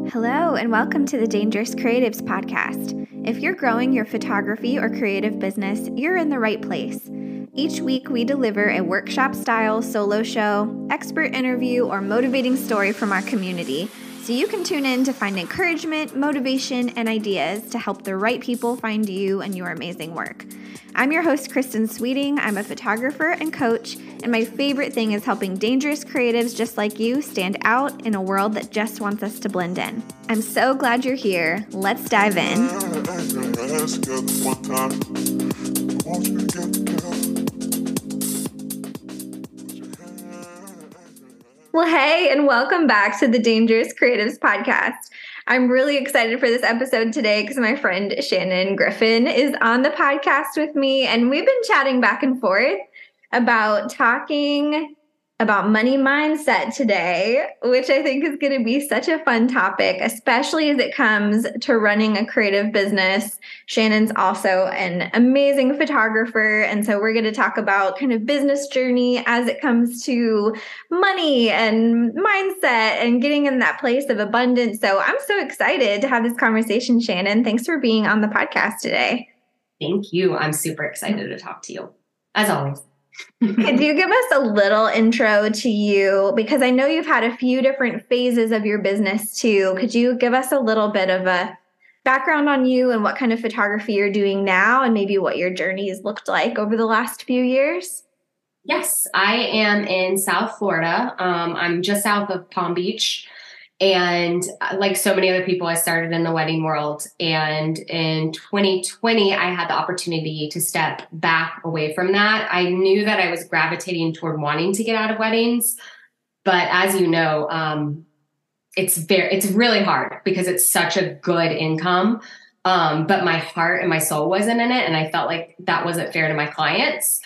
Hello, and welcome to the Dangerous Creatives podcast. If you're growing your photography or creative business, you're in the right place. Each week, we deliver a workshop-style solo show, expert interview, or motivating story from our community, so you can tune in to find encouragement, motivation, and ideas to help the right people find you and your amazing work. I'm your host, Kristen Sweeting. I'm a photographer and coach, and my favorite thing is helping dangerous creatives just like you stand out in a world that just wants us to blend in. I'm so glad you're here. Let's dive in. Well, hey, and welcome back to the Dangerous Creatives podcast. I'm really excited for this episode today because my friend Shannon Griffin is on the podcast with me, and we've been chatting back and forth about talking about money mindset today, which I think is going to be such a fun topic, especially as it comes to running a creative business. Shannon's also an amazing photographer, and so we're going to talk about kind of business journey as it comes to money and mindset and getting in that place of abundance. So I'm so excited to have this conversation, Shannon. Thanks for being on the podcast today. Thank you. I'm super excited to talk to you, as always. Could you give us a little intro to you? Because I know you've had a few different phases of your business too. Could you give us a little bit of a background on you and what kind of photography you're doing now and maybe what your journey has looked like over the last few years? Yes, I am in South Florida. I'm just south of Palm Beach. And like so many other people, I started in the wedding world. And in 2020, I had the opportunity to step back away from that. I knew that I was gravitating toward wanting to get out of weddings. But as you know, it's really hard because it's such a good income. But my heart and my soul wasn't in it. And I felt like that wasn't fair to my clients.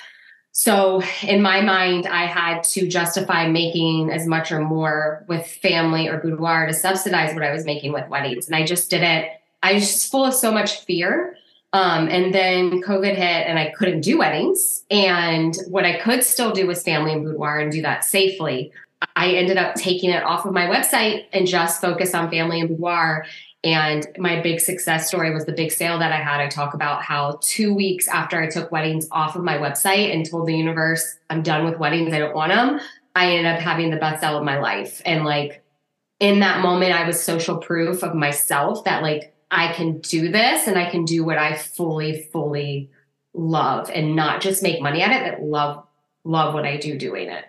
So in my mind, I had to justify making as much or more with family or boudoir to subsidize what I was making with weddings. And I just didn't, I was just full of so much fear. And then COVID hit and I couldn't do weddings. And what I could still do was family and boudoir and do that safely. I ended up taking it off of my website and just focus on family and boudoir. And my big success story was the big sale that I had. I talk about how 2 weeks after I took weddings off of my website and told the universe, I'm done with weddings, I don't want them, I ended up having the best sale of my life. And like in that moment, I was social proof of myself that like I can do this and I can do what I fully love and not just make money at it, but love what I do doing it.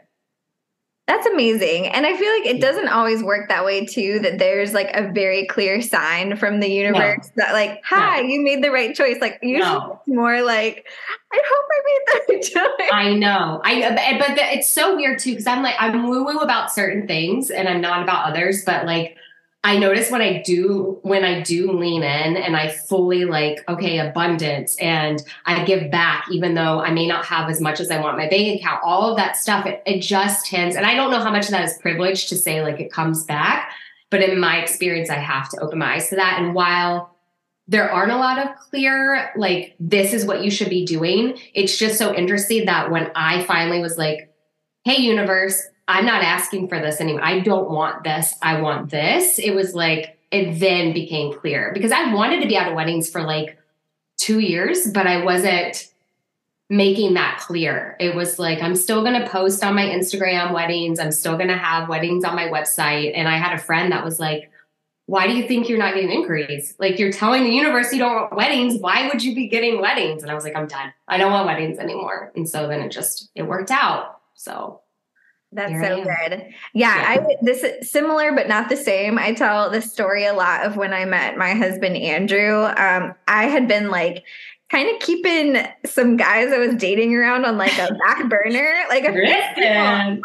That's amazing. And I feel like it doesn't always work that way too, that there's like a very clear sign from the universe that like, hi, you made the right choice. Like usually it's more like, I hope I made the right choice. I know. But it's so weird too. Cause I'm woo-woo about certain things and I'm not about others, but like, I notice when I do lean in and I fully like, okay, abundance and I give back, even though I may not have as much as I want in my bank account, all of that stuff, it just tends, and I don't know how much of that is privilege to say like it comes back, but in my experience, I have to open my eyes to that. And while there aren't a lot of clear, like, this is what you should be doing, it's just so interesting that when I finally was like, hey, universe, I'm not asking for this anymore. I don't want this. I want this. It was like, it then became clear because I wanted to be out of weddings for like 2 years, but I wasn't making that clear. It was like, I'm still going to post on my Instagram weddings. I'm still going to have weddings on my website. And I had a friend that was like, why do you think you're not getting inquiries? Like you're telling the universe you don't want weddings. Why would you be getting weddings? And I was like, I'm done. I don't want weddings anymore. And so then it worked out. So that's so good. Yeah. This is similar, but not the same. I tell this story a lot of when I met my husband, Andrew. I had been like kind of keeping some guys I was dating around on like a back burner. Like I know.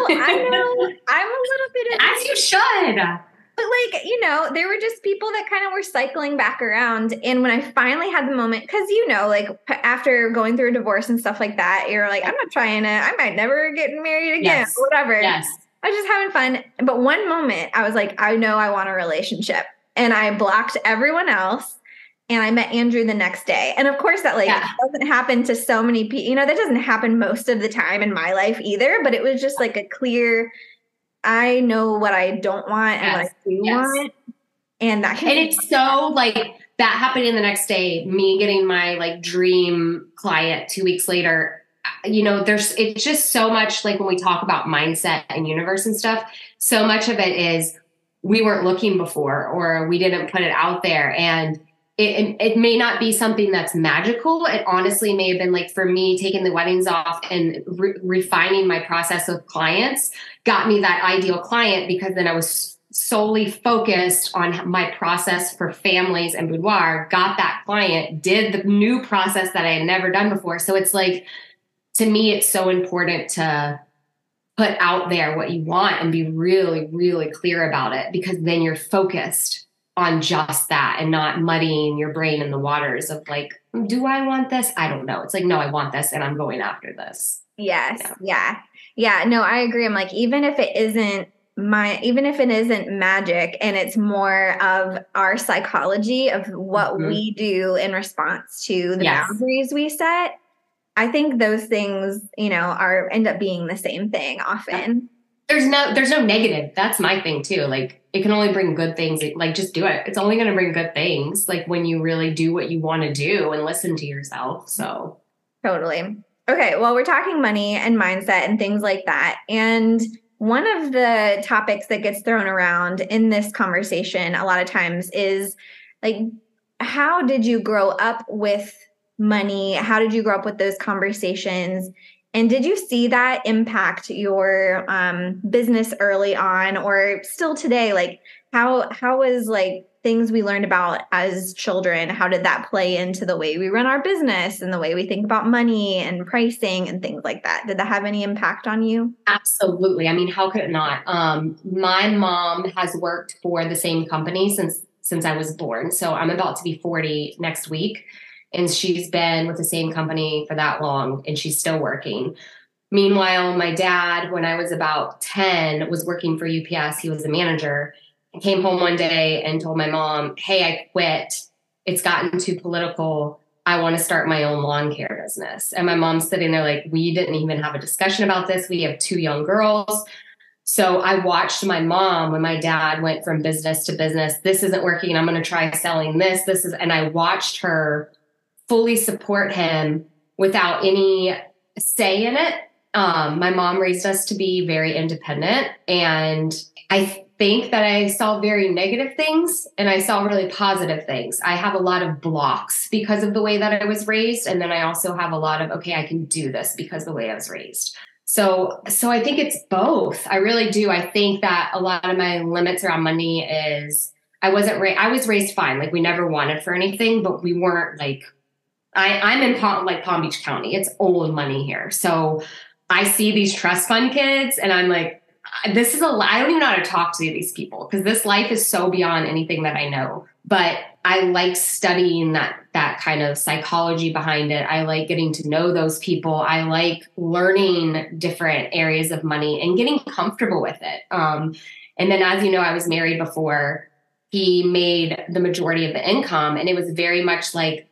I'm a little bit as you should. But like, you know, there were just people that kind of were cycling back around. And when I finally had the moment, because, you know, like after going through a divorce and stuff like that, you're like, I'm not trying to, I might never get married again, or whatever. Yes. I was just having fun. But one moment I was like, I know I want a relationship. And I blocked everyone else. And I met Andrew the next day. And of course that doesn't happen to so many people. You know, that doesn't happen most of the time in my life either. But it was just like a clear, I know what I don't want and what I do want. And that can And it's so like that happening the next day, me getting my like dream client 2 weeks later, it's just so much like when we talk about mindset and universe and stuff, so much of it is we weren't looking before or we didn't put it out there. And it may not be something that's magical. It honestly may have been like for me, taking the weddings off and refining my process with clients got me that ideal client, because then I was solely focused on my process for families and boudoir, got that client, did the new process that I had never done before. So it's like, to me, it's so important to put out there what you want and be really, really clear about it, because then you're focused on just that and not muddying your brain in the waters of like, do I want this? I don't know. It's like, no, I want this and I'm going after this. Yes. Yeah. No, I agree. I'm like, even if it isn't magic and it's more of our psychology of what we do in response to the boundaries we set, I think those things, end up being the same thing often. There's no negative. That's my thing too. Like, it can only bring good things. Like, just do it. It's only going to bring good things. Like when you really do what you want to do and listen to yourself. So totally. Okay. Well, we're talking money and mindset and things like that. And one of the topics that gets thrown around in this conversation a lot of times is like, how did you grow up with money? How did you grow up with those conversations? And did you see that impact your business early on or still today? Like how was like things we learned about as children, how did that play into the way we run our business and the way we think about money and pricing and things like that? Did that have any impact on you? Absolutely. I mean, how could it not? My mom has worked for the same company since I was born. So I'm about to be 40 next week. And she's been with the same company for that long and she's still working. Meanwhile, my dad, when I was about 10, was working for UPS. He was a manager. I came home one day and told my mom, hey, I quit. It's gotten too political. I want to start my own lawn care business. And my mom's sitting there like, we didn't even have a discussion about this. We have 2 young girls. So I watched my mom when my dad went from business to business. This isn't working. I'm going to try selling this. And I watched her fully support him without any say in it. My mom raised us to be very independent. And I think that I saw very negative things and I saw really positive things. I have a lot of blocks because of the way that I was raised. And then I also have a lot of, okay, I can do this because of the way I was raised. So I think it's both. I really do. I think that a lot of my limits around money is I was raised fine. Like we never wanted for anything, but we weren't like, I'm in Palm Beach County. It's old money here. So I see these trust fund kids and I'm like, I don't even know how to talk to these people because this life is so beyond anything that I know. But I like studying that kind of psychology behind it. I like getting to know those people. I like learning different areas of money and getting comfortable with it. And then, as you know, I was married before he made the majority of the income. And it was very much like,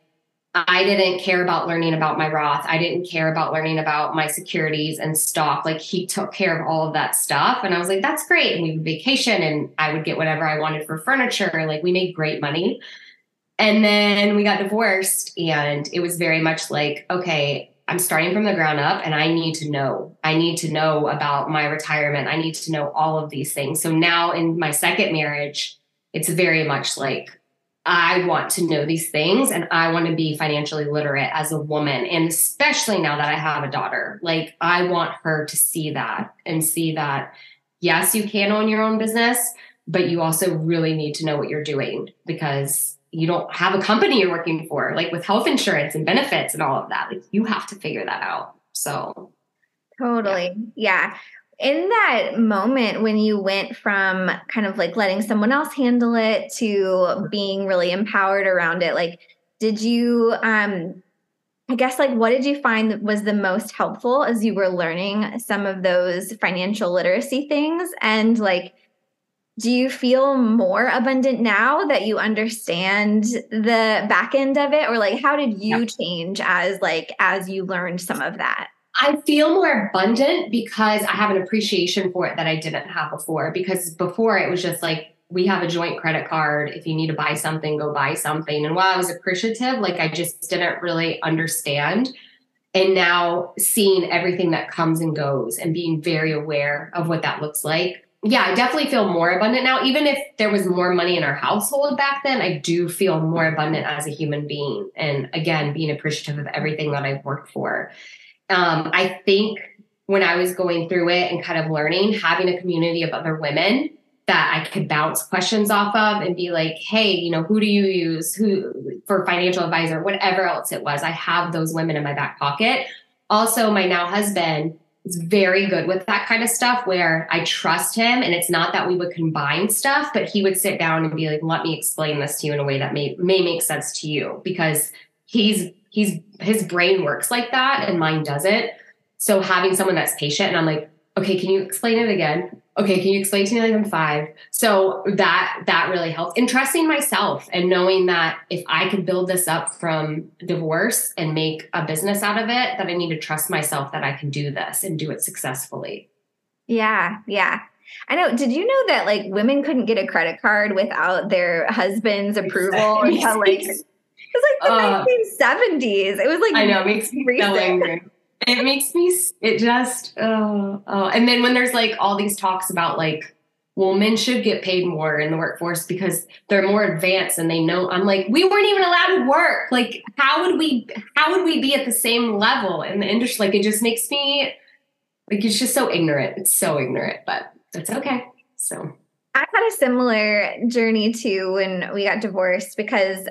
I didn't care about learning about my Roth. I didn't care about learning about my securities and stock. Like he took care of all of that stuff. And I was like, that's great. And we would vacation and I would get whatever I wanted for furniture. Like we made great money. And then we got divorced and it was very much like, okay, I'm starting from the ground up and I need to know about my retirement. I need to know all of these things. So now in my second marriage, it's very much like, I want to know these things and I want to be financially literate as a woman. And especially now that I have a daughter, like I want her to see that and see that, yes, you can own your own business, but you also really need to know what you're doing because you don't have a company you're working for, like with health insurance and benefits and all of that. Like you have to figure that out. So. Totally. Yeah. In that moment when you went from kind of like letting someone else handle it to being really empowered around it, like, did you, I guess, like, what did you find was the most helpful as you were learning some of those financial literacy things? And like, do you feel more abundant now that you understand the back end of it? Or like, how did you change as you learned some of that? I feel more abundant because I have an appreciation for it that I didn't have before. Because before it was just like, we have a joint credit card. If you need to buy something, go buy something. And while I was appreciative, like I just didn't really understand. And now seeing everything that comes and goes and being very aware of what that looks like. Yeah, I definitely feel more abundant now. Even if there was more money in our household back then, I do feel more abundant as a human being. And again, being appreciative of everything that I've worked for. I think when I was going through it and kind of learning, having a community of other women that I could bounce questions off of and be like, hey, you know, who do you use for financial advisor, whatever else it was. I have those women in my back pocket. Also, my now husband is very good with that kind of stuff where I trust him. And it's not that we would combine stuff, but he would sit down and be like, let me explain this to you in a way that may make sense to you, because his brain works like that and mine doesn't. So having someone that's patient and I'm like, okay, can you explain it again? Okay, can you explain to me like I'm 5? So that really helps. And trusting myself and knowing that if I could build this up from divorce and make a business out of it, that I need to trust myself that I can do this and do it successfully. Yeah. Yeah. I know. Did you know that like women couldn't get a credit card without their husband's approval until like, it was like the 1970s. It was like, I know, it makes me so angry. It makes me, it just, and then when there's like all these talks about like, well, men should get paid more in the workforce because they're more advanced and they know, I'm like, we weren't even allowed to work. Like, how would we be at the same level in the industry? Like, it just makes me, like, it's just so ignorant. It's so ignorant, but it's okay. So I had a similar journey too when we got divorced because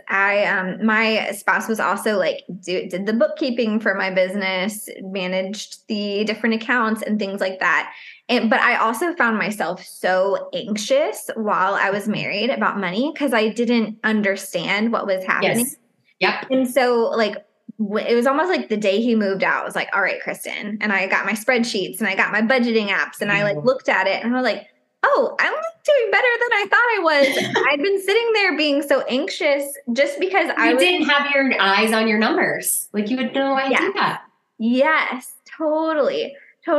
my spouse was also like did the bookkeeping for my business, managed the different accounts and things like that. But I also found myself so anxious while I was married about money because I didn't understand what was happening. Yes. Yep. And so like it was almost like the day he moved out, I was like, all right, Kristen. And I got my spreadsheets and I got my budgeting apps and I like looked at it and I was like, oh, I'm doing better than I thought I was. I'd been sitting there being so anxious just because I didn't have your eyes on your numbers. Like you had no idea. Yeah. Yes, totally.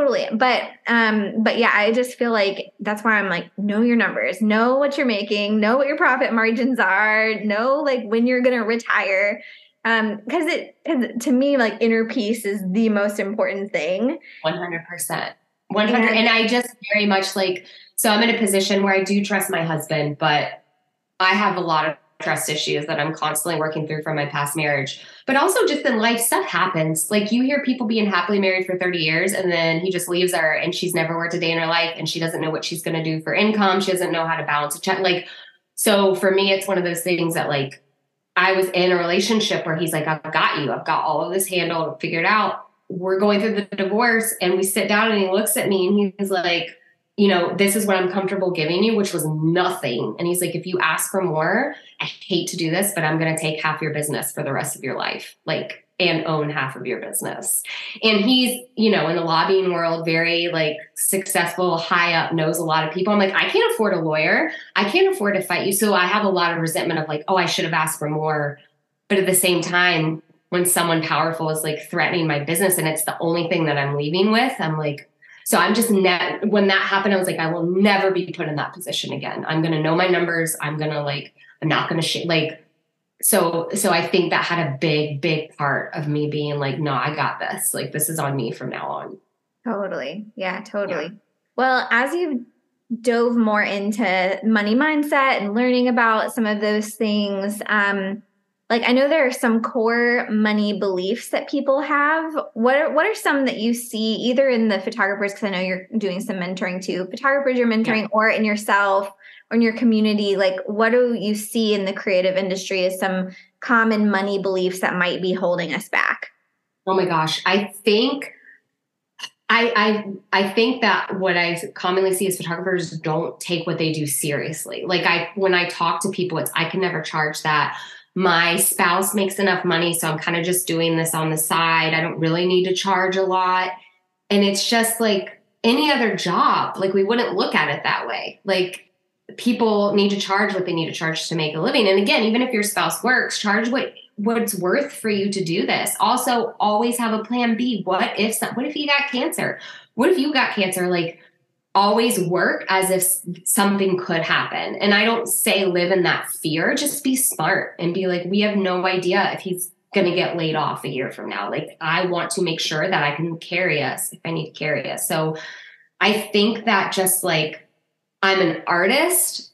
But yeah, I just feel like that's why I'm like, know your numbers, know what you're making, know what your profit margins are, know like when you're going to retire. Cause to me, like inner peace is the most important thing. 100%. 100. And I just very much like, so I'm in a position where I do trust my husband, but I have a lot of trust issues that I'm constantly working through from my past marriage. But also just in life, stuff happens. Like you hear people being happily married for 30 years and then he just leaves her and she's never worked a day in her life and she doesn't know what she's going to do for income. She doesn't know how to balance a check. Like, so for me, it's one of those things that like I was in a relationship where he's like, I've got you. I've got all of this handled, figured out. We're going through the divorce and we sit down and he looks at me and he's like, you know, this is what I'm comfortable giving you, which was nothing. And he's like, if you ask for more, I hate to do this, but I'm going to take half your business for the rest of your life, like, and own half of your business. And he's, you know, in the lobbying world, very like successful, high up, knows a lot of people. I'm like, I can't afford a lawyer. I can't afford to fight you. So I have a lot of resentment of like, oh, I should have asked for more. But at the same time, when someone powerful is like threatening my business and it's the only thing that I'm leaving with, I'm like, so I'm just when that happened, I was like, I will never be put in that position again. I'm going to know my numbers. I'm going to like, I'm not going to like, so I think that had a big part of me being like, no, I got this. Like, this is on me from now on. Totally. Yeah, totally. Yeah. Well, as you've dove more into money mindset and learning about some of those things, like I know there are some core money beliefs that people have. What are some that you see either in the photographers, because I know you're doing some mentoring too, photographers you're mentoring, or in yourself or in your community? Like what do you see in the creative industry as some common money beliefs that might be holding us back? Oh my gosh. I think that what I commonly see is photographers don't take what they do seriously. Like when I talk to people, I can never charge that. My spouse makes enough money, so I'm kind of just doing this on the side. I don't really need to charge a lot. And it's just like any other job. Like we wouldn't look at it that way. Like people need to charge what they need to charge to make a living. And again, even if your spouse works, charge what's worth for you to do this. Also, always have a plan B. What if you got cancer? What if you got cancer? Like always work as if something could happen. And I don't say live in that fear, just be smart and be like, we have no idea if he's going to get laid off a year from now. Like, I want to make sure that I can carry us if I need to carry us. So I think that just like, I'm an artist,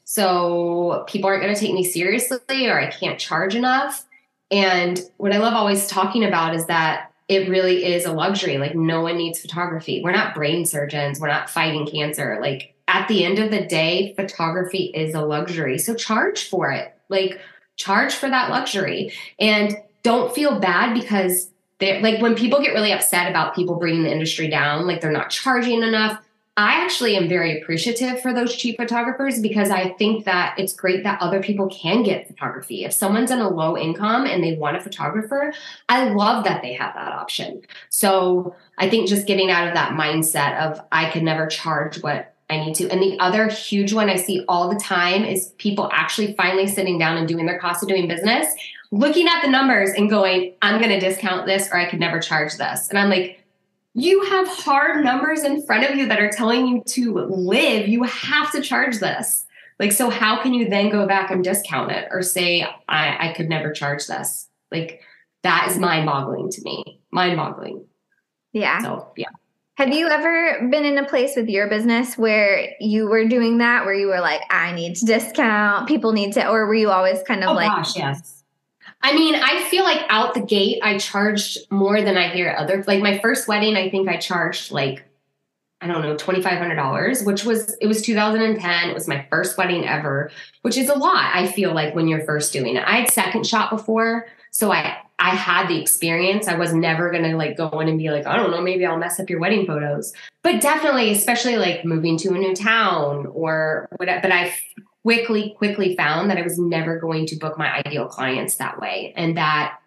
so people aren't going to take me seriously, or I can't charge enough. And what I love always talking about is that it really is a luxury. Like, no one needs photography. We're not brain surgeons. We're not fighting cancer. Like, at the end of the day, photography is a luxury. So charge for it. Like, charge for that luxury. And don't feel bad because they're like, when people get really upset about people bringing the industry down, like they're not charging enough. I actually am very appreciative for those cheap photographers, because I think that it's great that other people can get photography. If someone's in a low income and they want a photographer, I love that they have that option. So I think just getting out of that mindset of I could never charge what I need to. And the other huge one I see all the time is people actually finally sitting down and doing their cost of doing business, looking at the numbers and going, I'm going to discount this, or I could never charge this. And I'm like, you have hard numbers in front of you that are telling you to live. You have to charge this. Like, so how can you then go back and discount it or say, I could never charge this? Like, that is mind-boggling to me. Mind-boggling. Yeah. So, yeah. Have you ever been in a place with your business where you were doing that, where you were like, I need to discount, people need to, or were you always kind of Gosh, yes. I mean, I feel like out the gate, I charged more than I hear others. Like, my first wedding, I think I charged like, I don't know, $2,500, it was 2010. It was my first wedding ever, which is a lot. I feel like when you're first doing it, I had second shot before. So I had the experience. I was never going to like go in and be like, I don't know, maybe I'll mess up your wedding photos, but definitely, especially like moving to a new town or whatever. But I quickly found that I was never going to book my ideal clients that way. And that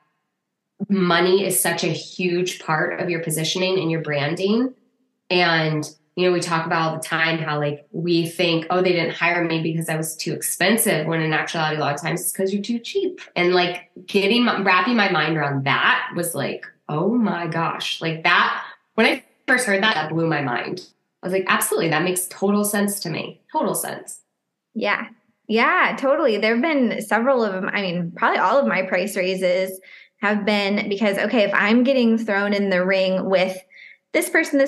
money is such a huge part of your positioning and your branding. And, you know, we talk about all the time how like we think, oh, they didn't hire me because I was too expensive, when in actuality, a lot of times it's because you're too cheap. And like wrapping my mind around that was like, oh my gosh, like that, when I first heard that, that blew my mind. I was like, absolutely, that makes total sense to me. Total sense. Yeah. Yeah, totally. There have been several of them. I mean, probably all of my price raises have been because, okay, if I'm getting thrown in the ring with this person,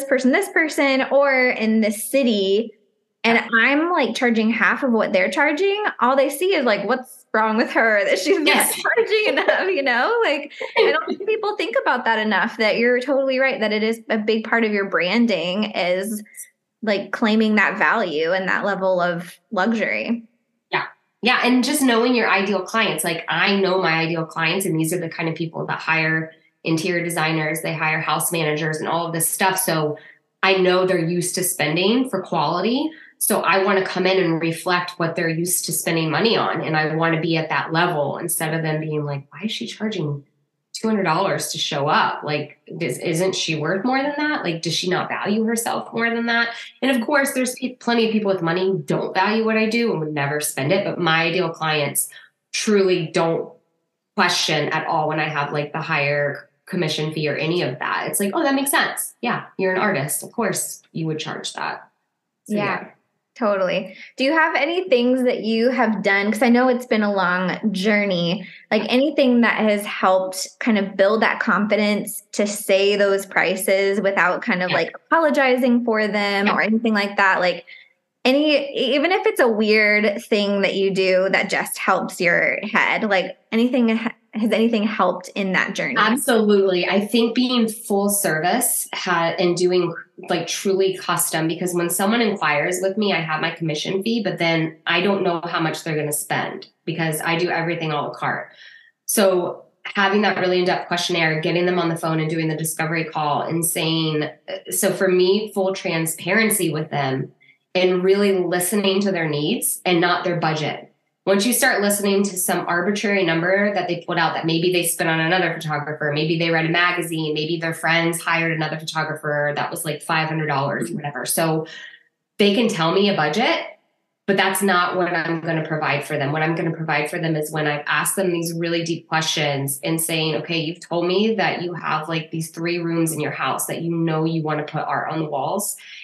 or in this city, and I'm like charging half of what they're charging, all they see is like, what's wrong with her that she's not charging enough, you know? Like, I don't think people think about that enough, that you're totally right, that it is a big part of your branding is like claiming that value and that level of luxury. Yeah. And just knowing your ideal clients. Like, I know my ideal clients, and these are the kind of people that hire interior designers, they hire house managers and all of this stuff. So I know they're used to spending for quality. So I want to come in and reflect what they're used to spending money on. And I want to be at that level instead of them being like, why is she charging $200 to show up? Like, isn't she worth more than that? Like, does she not value herself more than that? And of course, there's plenty of people with money who don't value what I do and would never spend it. But my ideal clients truly don't question at all when I have like the higher commission fee or any of that. It's like, oh, that makes sense. Yeah, you're an artist. Of course you would charge that. So, yeah. Totally. Do you have any things that you have done? Because I know it's been a long journey, like anything that has helped kind of build that confidence to say those prices without kind of like apologizing for them or anything like that? Like even if it's a weird thing that you do that just helps your head, like has anything helped in that journey? Absolutely. I think being full service and doing like truly custom, because when someone inquires with me, I have my commission fee, but then I don't know how much they're going to spend because I do everything a la carte. So having that really in-depth questionnaire, getting them on the phone and doing the discovery call and saying, so for me, full transparency with them and really listening to their needs and not their budget. Once you start listening to some arbitrary number that they put out that maybe they spent on another photographer, maybe they read a magazine, maybe their friends hired another photographer that was like $500 or whatever. So they can tell me a budget, but that's not what I'm going to provide for them. What I'm going to provide for them is when I've asked them these really deep questions and saying, okay, you've told me that you have like these 3 rooms in your house that you know you want to put art on the walls.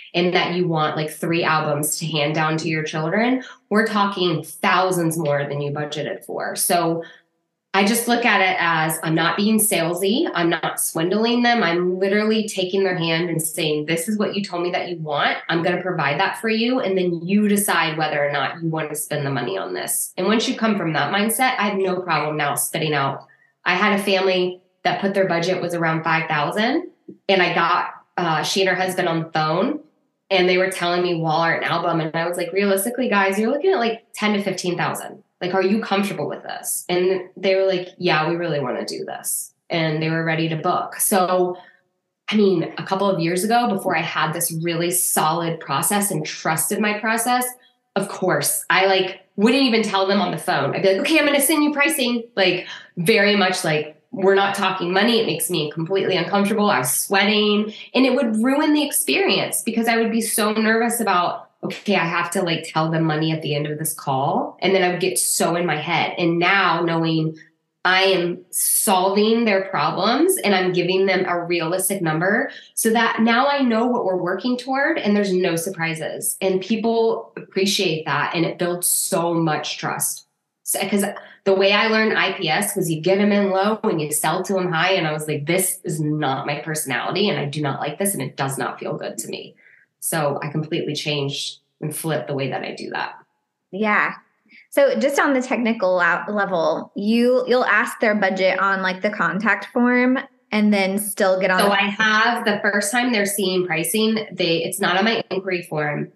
and that you want like 3 albums to hand down to your children, we're talking thousands more than you budgeted for. So I just look at it as I'm not being salesy. I'm not swindling them. I'm literally taking their hand and saying, this is what you told me that you want. I'm going to provide that for you. And then you decide whether or not you want to spend the money on this. And once you come from that mindset, I have no problem now spitting out. I had a family that put their budget was around 5,000, and I got she and her husband on the phone, and they were telling me wall art and album. And I was like, realistically, guys, you're looking at like 10 to 15,000. Like, are you comfortable with this? And they were like, yeah, we really want to do this. And they were ready to book. So, I mean, a couple of years ago, before I had this really solid process and trusted my process, of course, I like wouldn't even tell them on the phone. I'd be like, okay, I'm going to send you pricing. Like, very much like, we're not talking money. It makes me completely uncomfortable. I was sweating, and it would ruin the experience because I would be so nervous about, okay, I have to like tell them money at the end of this call. And then I would get so in my head. And now knowing I am solving their problems and I'm giving them a realistic number so that now I know what we're working toward and there's no surprises. And people appreciate that. And it builds so much trust. Because the way I learned IPS was you get them in low and you sell to them high. And I was like, this is not my personality. And I do not like this. And it does not feel good to me. So I completely changed and flipped the way that I do that. Yeah. So just on the technical level, you'll ask their budget on like the contact form and then still get on. So I have the first time they're seeing pricing, it's not on my inquiry form.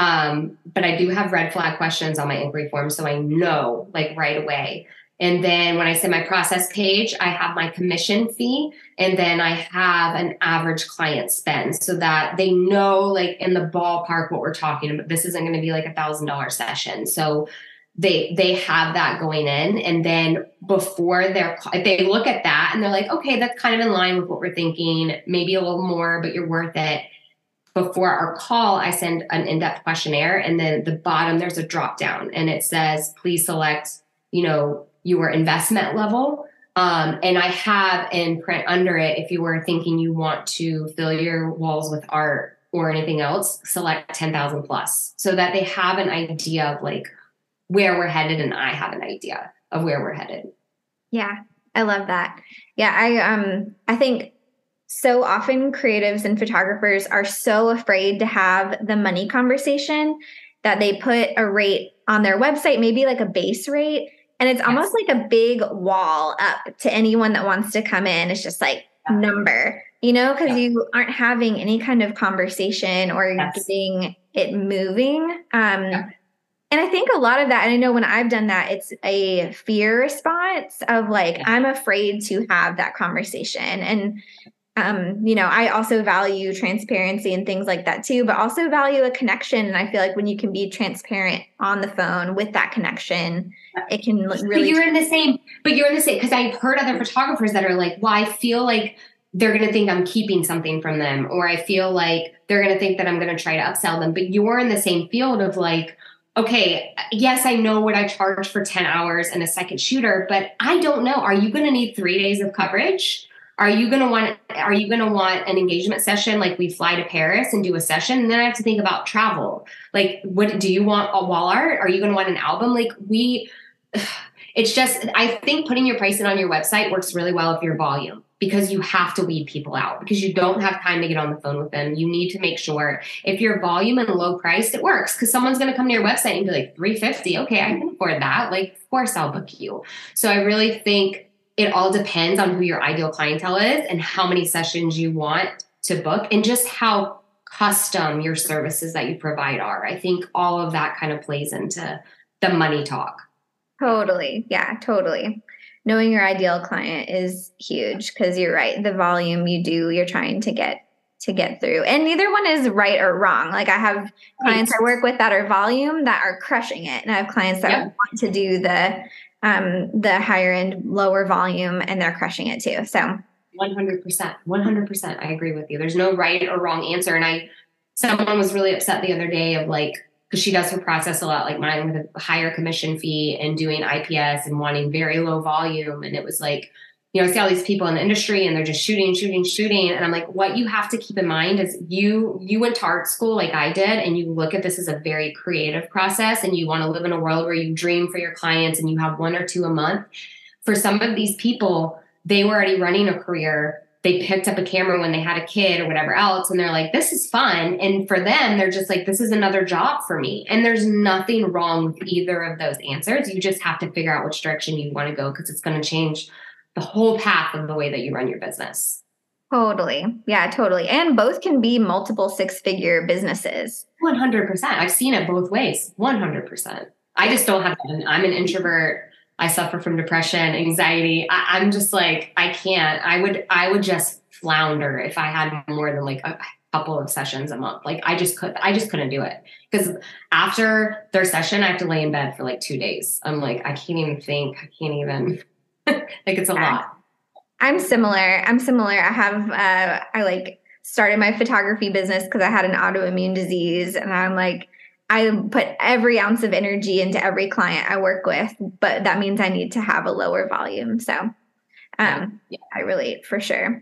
But I do have red flag questions on my inquiry form. So I know like right away. And then when I send my process page, I have my commission fee, and then I have an average client spend so that they know like in the ballpark what we're talking about. This isn't going to be like $1,000 session. So they have that going in. And then before if they look at that and they're like, okay, that's kind of in line with what we're thinking, maybe a little more, but you're worth it. Before our call, I send an in-depth questionnaire, and then at the bottom, there's a drop down and it says, please select, your investment level. And I have in print under it, if you were thinking you want to fill your walls with art or anything else, select 10,000 plus so that they have an idea of like where we're headed. And I have an idea of where we're headed. Yeah, I love that. Yeah, I think so often creatives and photographers are so afraid to have the money conversation that they put a rate on their website, maybe like a base rate. And it's almost like a big wall up to anyone that wants to come in. It's just like number, because you aren't having any kind of conversation or getting it moving. And I think a lot of that, and I know when I've done that, it's a fear response of like, I'm afraid to have that conversation. And I also value transparency and things like that too, but also value a connection. And I feel like when you can be transparent on the phone with that connection, it can really. But you're in the same, because I've heard other photographers that are like, well, I feel like they're going to think I'm keeping something from them, or I feel like they're going to think that I'm going to try to upsell them. But you're in the same field of like, okay, yes, I know what I charge for 10 hours and a second shooter, but I don't know. Are you going to need 3 days of coverage? Are you going to want an engagement session? Like we fly to Paris and do a session, and then I have to think about travel. Like, what do you want? A wall art? Are you going to want an album? Like it's just, I think putting your pricing on your website works really well if you're volume, because you have to weed people out because you don't have time to get on the phone with them. You need to make sure if you're volume and low price, it works because someone's going to come to your website and be like $350. Okay, I can afford that. Like, of course I'll book you. So I really think it all depends on who your ideal clientele is and how many sessions you want to book and just how custom your services that you provide are. I think all of that kind of plays into the money talk. Totally. Yeah, totally. Knowing your ideal client is huge because you're right. The volume you're trying to get through. And neither one is right or wrong. Like I have clients I work with that are volume that are crushing it. And I have clients that want to do the higher end, lower volume, and they're crushing it too. So 100%. I agree with you. There's no right or wrong answer. And someone was really upset the other day of like, because she does her process a lot like mine with a higher commission fee and doing IPS and wanting very low volume. And it was like, I see all these people in the industry and they're just shooting. And I'm like, what you have to keep in mind is you went to art school like I did, and you look at this as a very creative process, and you want to live in a world where you dream for your clients and you have 1 or 2 a month. For some of these people, they were already running a career. They picked up a camera when they had a kid or whatever else. And they're like, this is fun. And for them, they're just like, this is another job for me. And there's nothing wrong with either of those answers. You just have to figure out which direction you want to go, because it's going to change the whole path of the way that you run your business. Totally. Yeah, totally. And both can be multiple 6-figure businesses. 100%. I've seen it both ways. 100%. I just don't have that. I'm an introvert. I suffer from depression, anxiety. I'm just like, I can't. I would just flounder if I had more than like a couple of sessions a month. Like I just couldn't do it, because after their session, I have to lay in bed for like 2 days. I'm like, I can't even think. I can't even like, it's a lot. I'm similar. I have, I like started my photography business because I had an autoimmune disease, and I'm like, I put every ounce of energy into every client I work with, but that means I need to have a lower volume. So I relate for sure.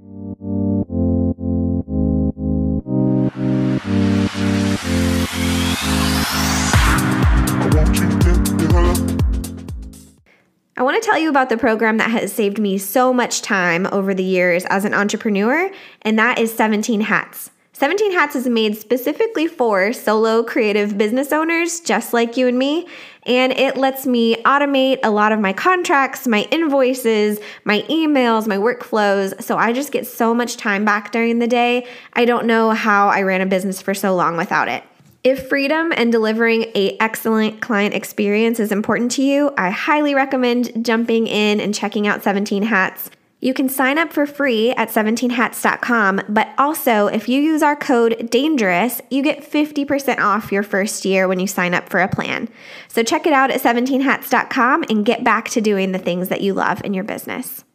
I want to tell you about the program that has saved me so much time over the years as an entrepreneur, and that is 17 Hats. 17 Hats is made specifically for solo creative business owners just like you and me, and it lets me automate a lot of my contracts, my invoices, my emails, my workflows, so I just get so much time back during the day. I don't know how I ran a business for so long without it. If freedom and delivering an excellent client experience is important to you, I highly recommend jumping in and checking out 17 Hats. You can sign up for free at 17hats.com, but also if you use our code DANGEROUS, you get 50% off your first year when you sign up for a plan. So check it out at 17hats.com and get back to doing the things that you love in your business.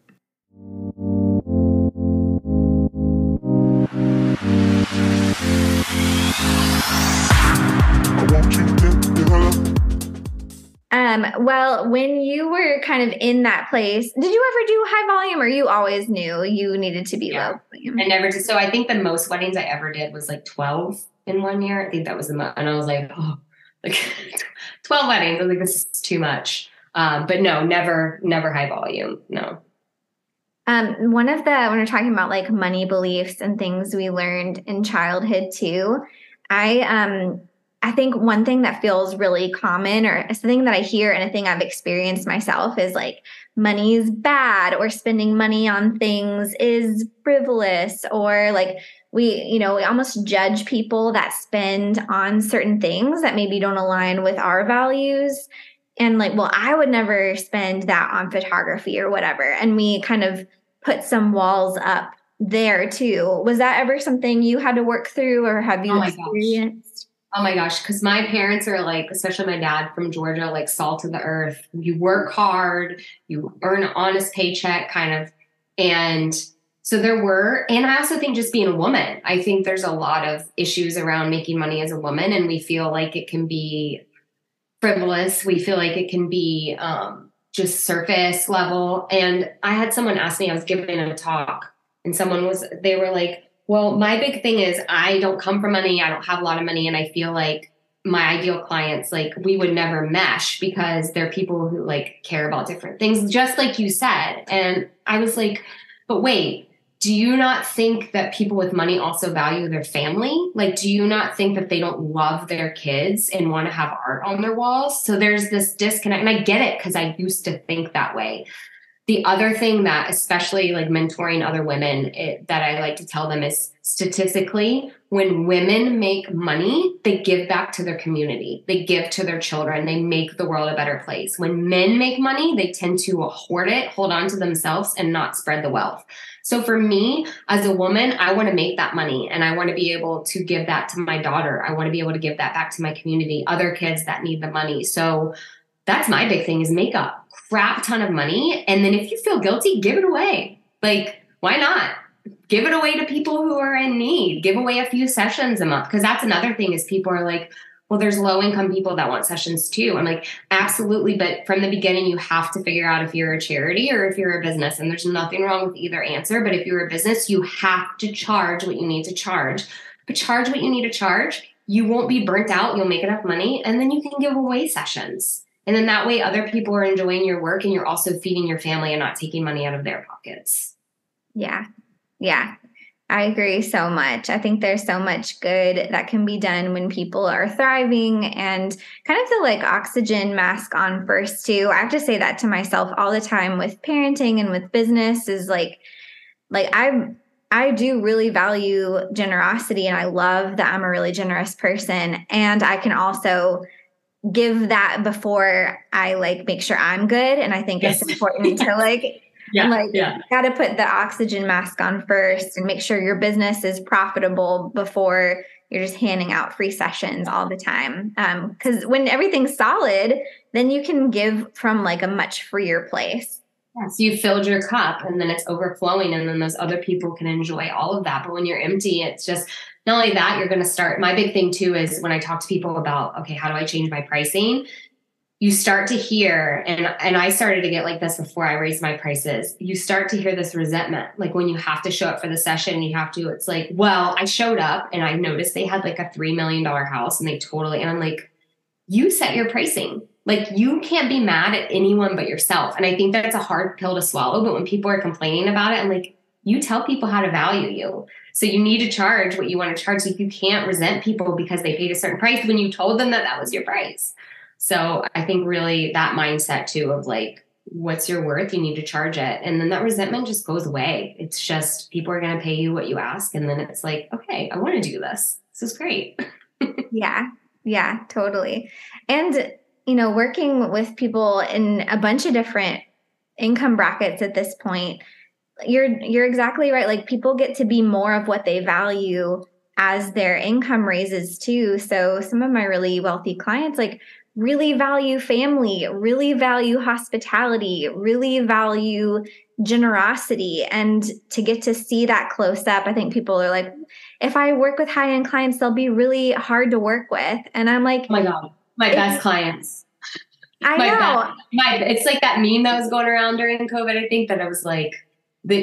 Well, when you were kind of in that place, did you ever do high volume, or you always knew you needed to be low volume? I never did. So I think the most weddings I ever did was like 12 in 1 year. I think that was the most. And I was like, oh, like 12 weddings. I was like, this is too much. But no, never high volume. No. When we're talking about like money beliefs and things we learned in childhood too, I think one thing that feels really common, or a thing that I hear and a thing I've experienced myself, is like money's bad, or spending money on things is frivolous, or like we almost judge people that spend on certain things that maybe don't align with our values. And like, well, I would never spend that on photography or whatever. And we kind of put some walls up there too. Was that ever something you had to work through, or have you experienced? Oh my gosh. Cause my parents are like, especially my dad from Georgia, like salt of the earth. You work hard, you earn an honest paycheck kind of. And so and I also think just being a woman, I think there's a lot of issues around making money as a woman. And we feel like it can be frivolous. We feel like it can be just surface level. And I had someone ask me, I was giving a talk, and they were like, well, my big thing is I don't come from money. I don't have a lot of money. And I feel like my ideal clients, like we would never mesh, because they're people who like care about different things, just like you said. And I was like, but wait, do you not think that people with money also value their family? Like, do you not think that they don't love their kids and want to have art on their walls? So there's this disconnect, and I get it, because I used to think that way. The other thing that, especially like mentoring other women, that I like to tell them is, statistically, when women make money, they give back to their community. They give to their children. They make the world a better place. When men make money, they tend to hoard it, hold on to themselves, and not spread the wealth. So for me, as a woman, I want to make that money, and I want to be able to give that to my daughter. I want to be able to give that back to my community, other kids that need the money. So that's my big thing, is make a crap ton of money. And then if you feel guilty, give it away. Like, why not? Give it away to people who are in need. Give away a few sessions a month. Because that's another thing, is people are like, well, there's low income people that want sessions too. I'm like, absolutely. But from the beginning, you have to figure out if you're a charity or if you're a business. And there's nothing wrong with either answer. But if you're a business, you have to charge what you need to charge. But charge what you need to charge. You won't be burnt out. You'll make enough money. And then you can give away sessions. And then that way other people are enjoying your work and you're also feeding your family and not taking money out of their pockets. Yeah. Yeah. I agree so much. I think there's so much good that can be done when people are thriving, and kind of the like oxygen mask on first too. I have to say that to myself all the time with parenting and with business is like I do really value generosity, and I love that I'm a really generous person, and I can also give that before I like make sure I'm good. And I think it's important to like got to put the oxygen mask on first and make sure your business is profitable before you're just handing out free sessions all the time. Because when everything's solid, then you can give from like a much freer place. Yeah, so you filled your cup and then it's overflowing, and then those other people can enjoy all of that. But when you're empty, it's just not only that, you're going to start. My big thing too is when I talk to people about, okay, how do I change my pricing? You start to hear, and I started to get like this before I raised my prices. You start to hear this resentment. Like when you have to show up for the session, it's like, well, I showed up and I noticed they had like a $3 million house and and I'm like, you set your pricing. Like you can't be mad at anyone but yourself. And I think that's a hard pill to swallow. But when people are complaining about it, I'm like, you tell people how to value you. So you need to charge what you want to charge. Like you can't resent people because they paid a certain price when you told them that that was your price. So I think really that mindset too of like, what's your worth? You need to charge it. And then that resentment just goes away. It's just people are going to pay you what you ask. And then it's like, okay, I want to do this. This is great. Yeah, totally. And, working with people in a bunch of different income brackets at this point, you're exactly right. Like people get to be more of what they value as their income raises too. So some of my really wealthy clients, like really value family, really value hospitality, really value generosity. And to get to see that close up, I think people are like, if I work with high-end clients, they'll be really hard to work with. And I'm like, oh my God, my best clients. I know. It's like that meme that was going around during COVID. I think that it was like the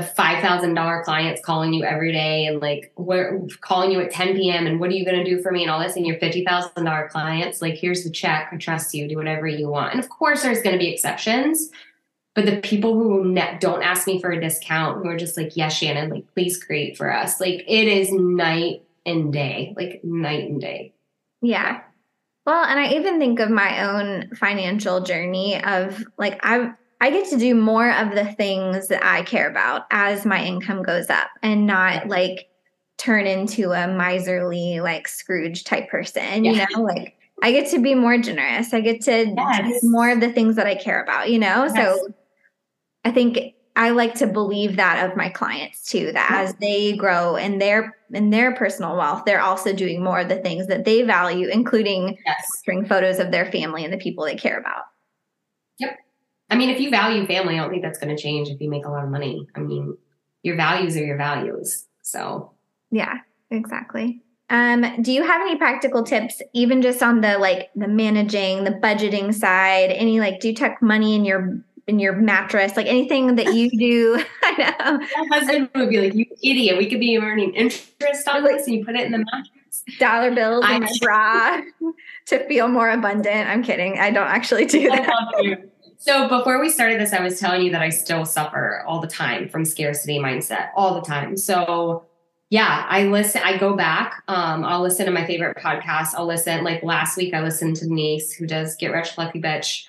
$5,000 clients calling you every day and like we're calling you at 10 p.m. and what are you going to do for me and all this, and your $50,000 clients, like, here's the check. I trust you. Do whatever you want. And of course there's going to be exceptions, but the people who don't ask me for a discount, who are just like, yes, Shannon, like, please create for us. Like it is night and day, like night and day. Yeah. Well, and I even think of my own financial journey of like, I get to do more of the things that I care about as my income goes up, and not like turn into a miserly, like Scrooge type person, like I get to be more generous. I get to do more of the things that I care about, So I think I like to believe that of my clients too, that as they grow in their personal wealth, they're also doing more of the things that they value, including sharing photos of their family and the people they care about. Yep. I mean, if you value family, I don't think that's going to change if you make a lot of money. I mean, your values are your values. So yeah, exactly. Do you have any practical tips, even just on the managing, the budgeting side? Any do you tuck money in your mattress, like anything that you do? I know. My husband would be like, you idiot. We could be earning interest on this, and you put it in the mattress. Dollar bills in my bra to feel more abundant. I'm kidding. I don't actually do that. So before we started this, I was telling you that I still suffer all the time from scarcity mindset all the time. So yeah, I go back. I'll listen to my favorite podcast. I'll listen, like last week, I listened to Denise, who does Get Rich Lucky Bitch.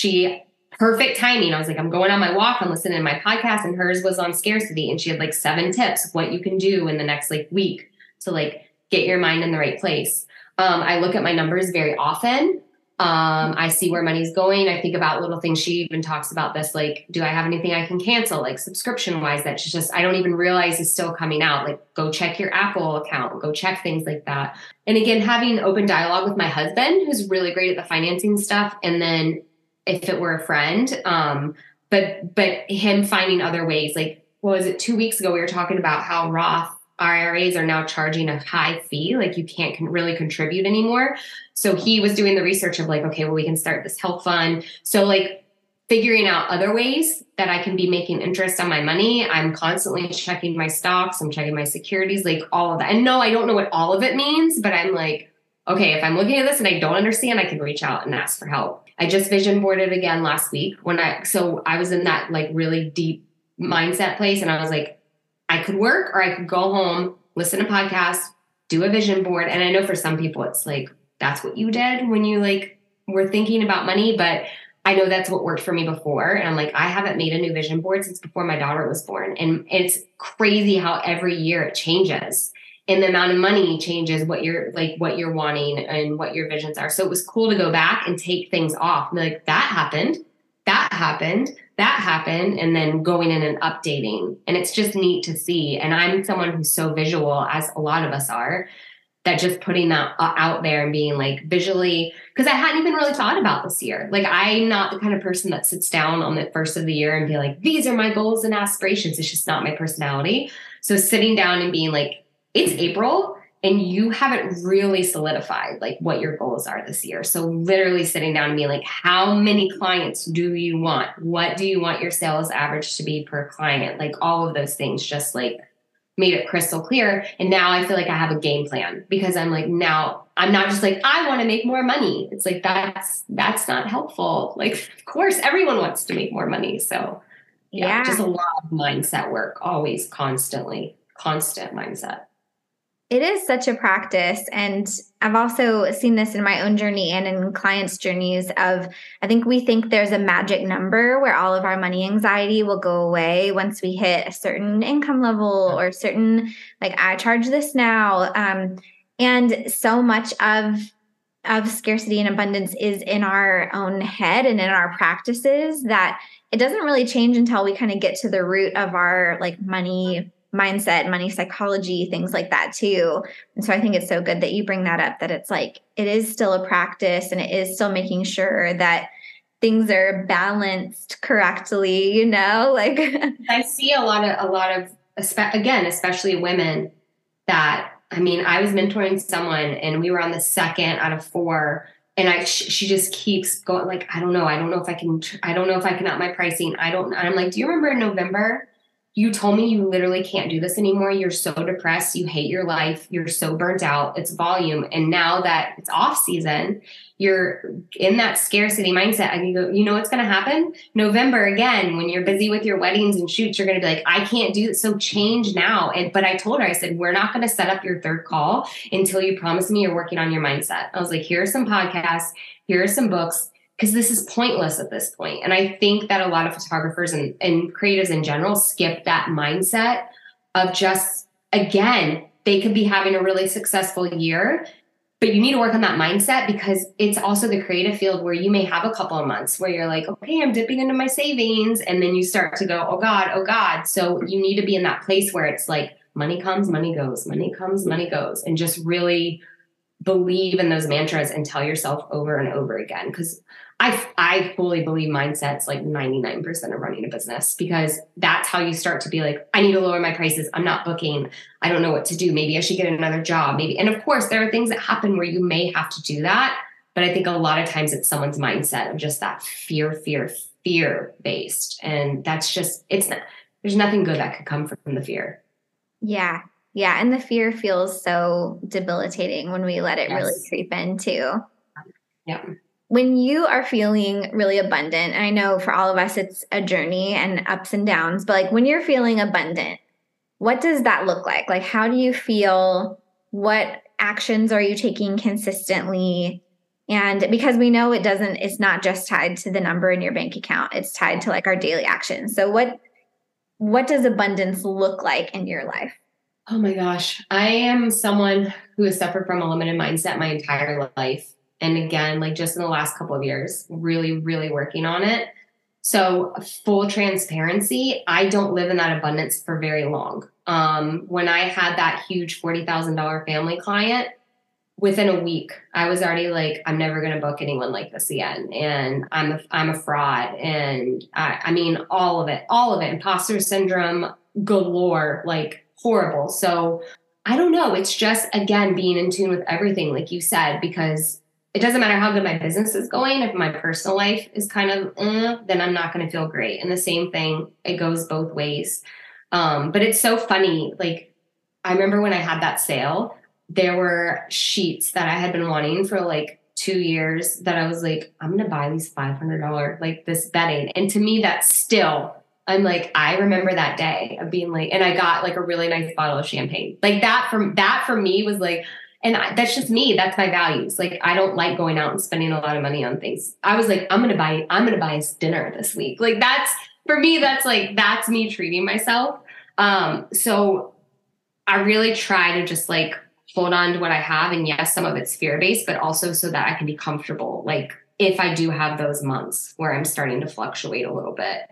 Perfect timing. I was like, I'm going on my walk. I'm listening to my podcast, and hers was on scarcity. And she had 7 tips of what you can do in the next week to get your mind in the right place. I look at my numbers very often. I see where money's going. I think about little things. She even talks about this, do I have anything I can cancel, subscription wise, that I don't even realize is still coming out. Go check your Apple account, go check things like that. And again, having open dialogue with my husband, who's really great at the financing stuff. And then if it were a friend, but him finding other ways, what was it, 2 weeks ago, we were talking about how Roth IRAs are now charging a high fee. Like you can't really contribute anymore. So he was doing the research of like, okay, well, we can start this health fund. So like figuring out other ways that I can be making interest on my money. I'm constantly checking my stocks. I'm checking my securities, like all of that. And no, I don't know what all of it means, but I'm like, okay, if I'm looking at this and I don't understand, I can reach out and ask for help. I just vision boarded again last week so I was in that like really deep mindset place. And I was like, I could work or I could go home, listen to podcasts, do a vision board. And I know for some people, it's like, that's what you did when you like were thinking about money. But I know that's what worked for me before. And I'm like, I haven't made a new vision board since before my daughter was born. And it's crazy how every year it changes and the amount of money changes what you're wanting and what your visions are. So it was cool to go back and take things off. And be like, that happened, that happened, that happened. And then going in and updating. And it's just neat to see. And I'm someone who's so visual, as a lot of us are, that just putting that out there and being like visually, because I hadn't even really thought about this year. Like I'm not the kind of person that sits down on the first of the year and be like, these are my goals and aspirations. It's just not my personality. So sitting down and being like, it's April and you haven't really solidified like what your goals are this year. So literally sitting down and being like, how many clients do you want? What do you want your sales average to be per client? Like all of those things, just like made it crystal clear. And now I feel like I have a game plan because I'm like, now I'm not just like, I want to make more money. It's like, that's not helpful. Like, of course, everyone wants to make more money. So yeah, just a lot of mindset work, always constant mindset. It is such a practice. And I've also seen this in my own journey and in clients' journeys of, I think we think there's a magic number where all of our money anxiety will go away once we hit a certain income level or certain, like I charge this now. And so much of scarcity and abundance is in our own head and in our practices that it doesn't really change until we kind of get to the root of our like money mindset, money psychology, things like that too. And so I think it's so good that you bring that up, that it's like, it is still a practice and it is still making sure that things are balanced correctly, you know, like I see a lot of, again, especially women that, I mean, I was mentoring someone and we were on the second out of 4 and she just keeps going like, I don't know if I can up my pricing. And I'm like, do you remember in November, you told me you literally can't do this anymore. You're so depressed. You hate your life. You're so burnt out. It's volume. And now that it's off season, you're in that scarcity mindset. I can go, you know what's going to happen? November again, when you're busy with your weddings and shoots, you're going to be like, I can't do this. So change now. But I told her, I said, we're not going to set up your third call until you promise me you're working on your mindset. I was like, here are some podcasts. Here are some books. Because this is pointless at this point. And I think that a lot of photographers and creatives in general skip that mindset of just, again, they could be having a really successful year, but you need to work on that mindset because it's also the creative field where you may have a couple of months where you're like, okay, I'm dipping into my savings. And then you start to go, oh God. So you need to be in that place where it's like, money comes, money goes, money comes, money goes. And just really believe in those mantras and tell yourself over and over again. Because I fully believe mindset's like 99% of running a business because that's how you start to be like, I need to lower my prices. I'm not booking. I don't know what to do. Maybe I should get another job. Maybe. And of course, there are things that happen where you may have to do that. But I think a lot of times it's someone's mindset of just that fear based. And that's just, there's nothing good that could come from the fear. Yeah. Yeah. And the fear feels so debilitating when we let it really creep in too. Yeah. When you are feeling really abundant, and I know for all of us, it's a journey and ups and downs, but like when you're feeling abundant, what does that look like? Like, how do you feel? What actions are you taking consistently? And because we know it's not just tied to the number in your bank account, it's tied to like our daily actions. So what does abundance look like in your life? Oh my gosh. I am someone who has suffered from a limited mindset my entire life. And again, like just in the last couple of years, really, really working on it. So full transparency, I don't live in that abundance for very long. When I had that huge $40,000 family client, within a week, I was already like, I'm never going to book anyone like this again. And I'm a fraud. And I mean, all of it, imposter syndrome galore, like horrible. So I don't know. It's just, again, being in tune with everything, like you said, because it doesn't matter how good my business is going. If my personal life is kind of, then I'm not going to feel great. And the same thing, it goes both ways. But it's so funny. Like, I remember when I had that sale, there were sheets that I had been wanting for like 2 years that I was like, I'm going to buy these $500, like this bedding. And to me, that's still, I'm like, I remember that day of being like, and I got like a really nice bottle of champagne. Like that for me was like, that's just me. That's my values. Like, I don't like going out and spending a lot of money on things. I was like, I'm going to buy us dinner this week. Like that's, for me, that's me treating myself. So I really try to just like hold on to what I have. And yes, some of it's fear-based, but also so that I can be comfortable. Like if I do have those months where I'm starting to fluctuate a little bit.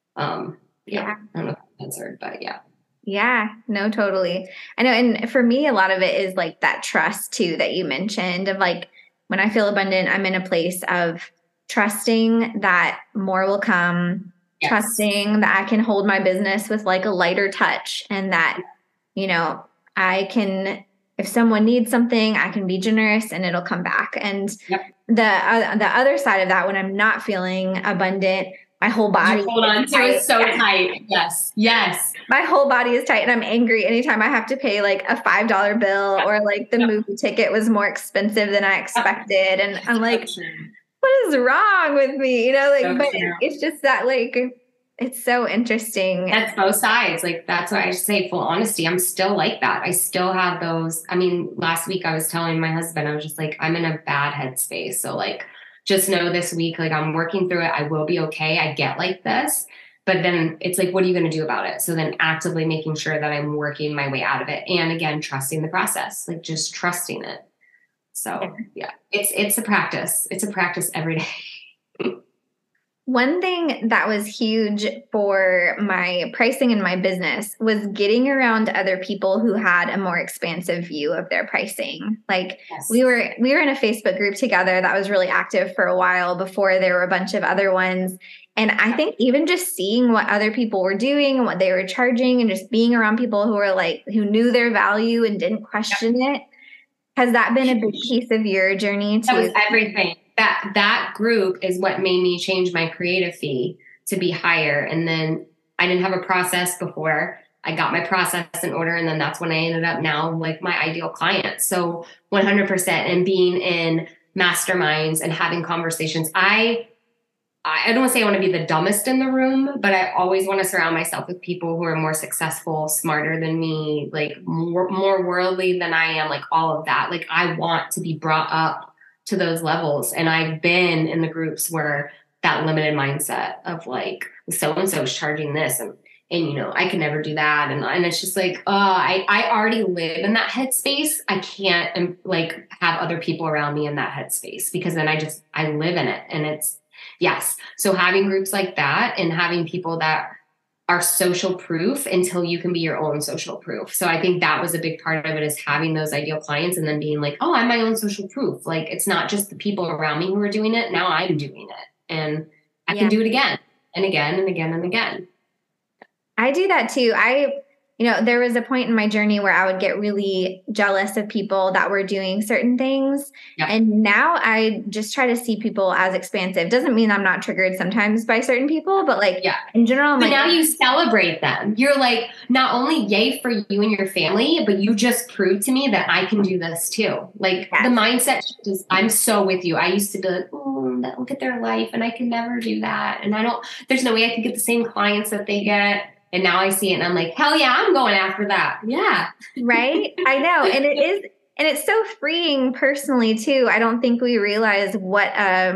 Yeah. I don't know if I answered, but yeah. Yeah, no, totally. I know. And for me, a lot of it is like that trust too, that you mentioned of like, when I feel abundant, I'm in a place of trusting that more will come, yes. Trusting that I can hold my business with like a lighter touch, and that, you know, I can, if someone needs something, I can be generous and it'll come back. And yep. The other side of that, when I'm not feeling abundant, my whole body. You hold on to it so tight. Yes. Yes. My whole body is tight and I'm angry anytime I have to pay like a $5 bill, or like the movie ticket was more expensive than I expected. And I'm like, what is wrong with me? You know, like, but it's just that like, it's so interesting. That's both sides. Like, that's why I say full honesty. I'm still like that. I still have those. I mean, last week I was telling my husband, I was just like, I'm in a bad headspace. So like, just know this week, like I'm working through it. I will be okay. I get like this, but then it's like, what are you going to do about it? So then actively making sure that I'm working my way out of it. And again, trusting the process, like just trusting it. So yeah, it's a practice. It's a practice every day. One thing that was huge for my pricing in my business was getting around other people who had a more expansive view of their pricing. Like yes. we were in a Facebook group together that was really active for a while before there were a bunch of other ones. And I think even just seeing what other people were doing and what they were charging, and just being around people who were like, who knew their value and didn't question it. Has that been a big piece of your journey too? That was everything. That group is what made me change my creative fee to be higher. And then I didn't have a process before. I got my process in order. And then that's when I ended up now like my ideal client. So 100%. And being in masterminds and having conversations. I don't want to say I want to be the dumbest in the room, but I always want to surround myself with people who are more successful, smarter than me, like more worldly than I am, like all of that. Like I want to be brought up to those levels. And I've been in the groups where that limited mindset of like, so-and-so is charging this and you know, I can never do that. And it's just like, I already live in that headspace. I can't like have other people around me in that headspace, because then I live in it. And it's, yes. So having groups like that and having people that are social proof until you can be your own social proof. So I think that was a big part of it, is having those ideal clients and then being like, oh, I'm my own social proof. Like it's not just the people around me who are doing it. Now I'm doing it, and I can do it again and again and again and again. I do that too. There was a point in my journey where I would get really jealous of people that were doing certain things. Yep. And now I just try to see people as expansive. Doesn't mean I'm not triggered sometimes by certain people, but like in general, but now you celebrate them. You're like, not only yay for you and your family, but you just proved to me that I can do this too. Like the mindset is, I'm so with you. I used to be like, oh, look at their life and I can never do that. And there's no way I can get the same clients that they get. And now I see it and I'm like, hell yeah, I'm going after that. Yeah. Right. I know. And it is, and it's so freeing personally too. I don't think we realize what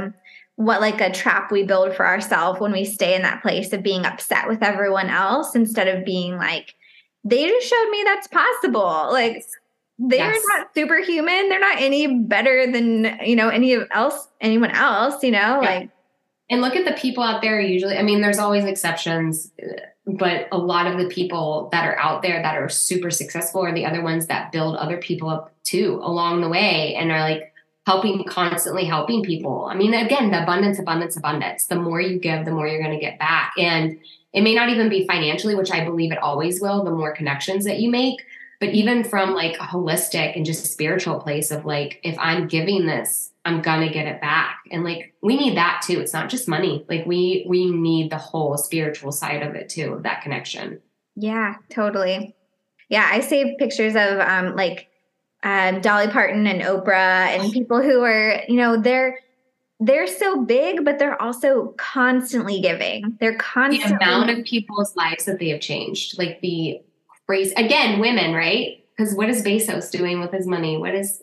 like a trap we build for ourselves when we stay in that place of being upset with everyone else, instead of being like, they just showed me that's possible. Like they're not superhuman. They're not any better than, anyone else, like. And look at the people out there usually. I mean, there's always exceptions, but a lot of the people that are out there that are super successful are the other ones that build other people up too along the way, and are like constantly helping people. I mean, again, the abundance, abundance, abundance. The more you give, the more you're going to get back. And it may not even be financially, which I believe it always will, the more connections that you make. But even from like a holistic and just spiritual place of like, if I'm giving this, I'm going to get it back. And like, we need that too. It's not just money. Like we need the whole spiritual side of it too, of that connection. Yeah, totally. Yeah. I saved pictures of Dolly Parton and Oprah and people who are, they're so big, but they're also constantly giving. They're constantly. The amount of people's lives that they have changed, like the crazy, again, women, right? Because what is Bezos doing with his money? What is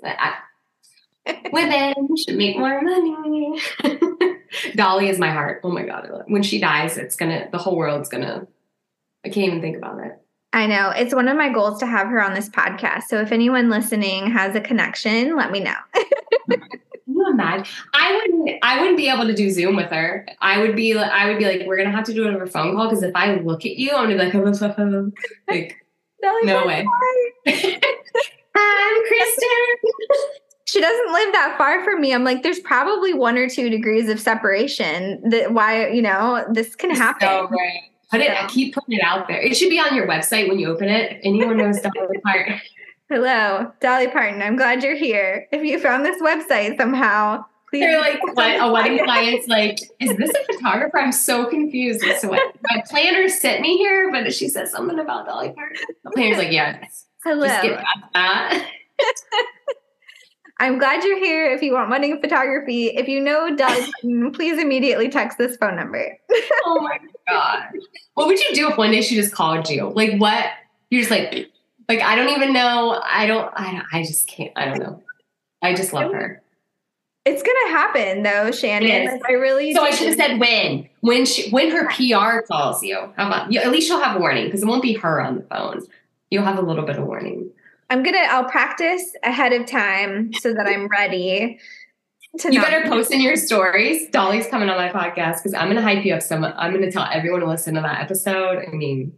women should make more money. Dolly is my heart. Oh my God. When she dies, the whole world's gonna, I can't even think about it. I know. It's one of my goals to have her on this podcast. So if anyone listening has a connection, let me know. Can you imagine? I wouldn't be able to do Zoom with her. I would be like, we're gonna have to do it over a phone call because if I look at you, I'm gonna be like no way. Hi, Kristen. She doesn't live that far from me. I'm like, there's probably 1 or 2 degrees of separation. This can happen. So right. Keep putting it out there. It should be on your website when you open it. If anyone knows Dolly Parton. Hello, Dolly Parton. I'm glad you're here. If you found this website somehow, please. They're like, what? A wedding client's like, is this a photographer? I'm so confused as to what my planner sent me here, but she says something about Dolly Parton. The planner's like, yes. Hello. Just get past that. I'm glad you're here. If you want wedding photography, if you know Dolly Parton, please immediately text this phone number. Oh my God. What would you do if one day she just called you? Like what? You're just like, I don't even know. I just can't. I don't know. I just love her. It's going to happen though, Shannon. Like, I really. So I should have said when her PR calls you. How about at least you'll have a warning because it won't be her on the phone. You'll have a little bit of warning. I'll practice ahead of time so that I'm ready. You better post in your stories. Dolly's coming on my podcast because I'm going to hype you up I'm going to tell everyone to listen to that episode. I mean,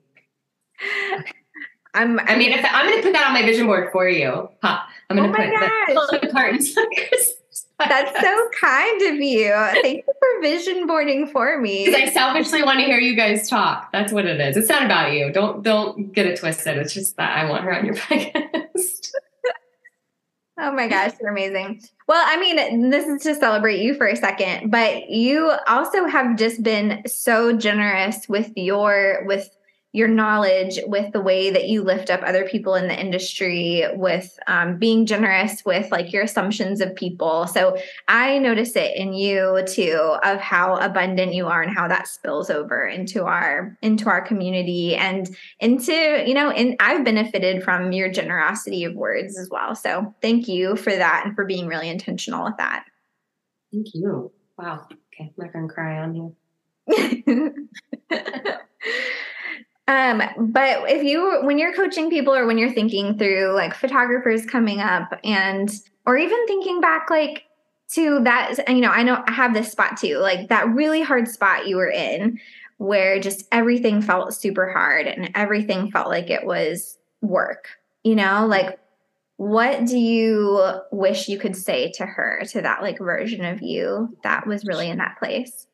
I'm going to put that on my vision board for you. I'm going to put the cartons. That's so kind of you. Thank you for vision boarding for me. Because I selfishly want to hear you guys talk. That's what it is. It's not about you. Don't get it twisted. It's just that I want her on your podcast. Oh my gosh, you're amazing. Well, I mean, this is to celebrate you for a second, but you also have just been so generous with your knowledge, with the way that you lift up other people in the industry, with being generous with like your assumptions of people. So I notice it in you too, of how abundant you are and how that spills over into our community and into, and I've benefited from your generosity of words as well. So thank you for that and for being really intentional with that. Thank you. Wow. Okay. I'm not going to cry on you. But when you're coaching people or when you're thinking through like photographers coming up or even thinking back like to that, I know I have this spot too, like that really hard spot you were in where just everything felt super hard and everything felt like it was work, like what do you wish you could say to her, to that like version of you that was really in that place?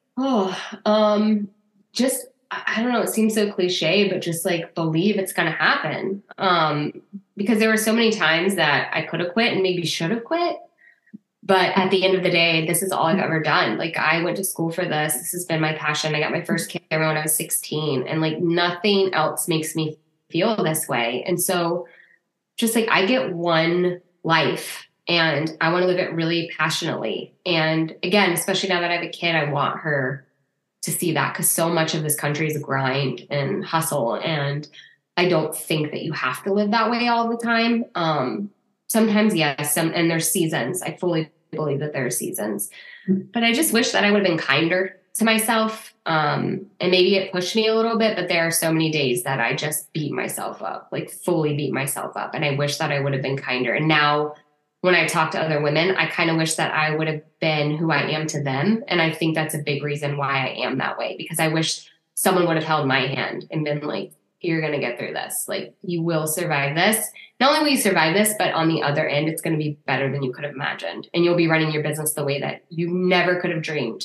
Just, I don't know, it seems so cliche, but just like believe it's going to happen. Because there were so many times that I could have quit and maybe should have quit. But at the end of the day, this is all I've ever done. Like I went to school for this. This has been my passion. I got my first camera when I was 16 and like nothing else makes me feel this way. And so just like I get one life and I want to live it really passionately. And again, especially now that I have a kid, I want her to see that because so much of this country is grind and hustle. And I don't think that you have to live that way all the time. Sometimes, yes. And there's seasons. I fully believe that there are seasons, but I just wish that I would have been kinder to myself. And maybe it pushed me a little bit, but there are so many days that I just beat myself up, like fully beat myself up. And I wish that I would have been kinder. And now when I talk to other women, I kind of wish that I would have been who I am to them. And I think that's a big reason why I am that way, because I wish someone would have held my hand and been like, you're going to get through this. Like, you will survive this. Not only will you survive this, but on the other end, it's going to be better than you could have imagined. And you'll be running your business the way that you never could have dreamed.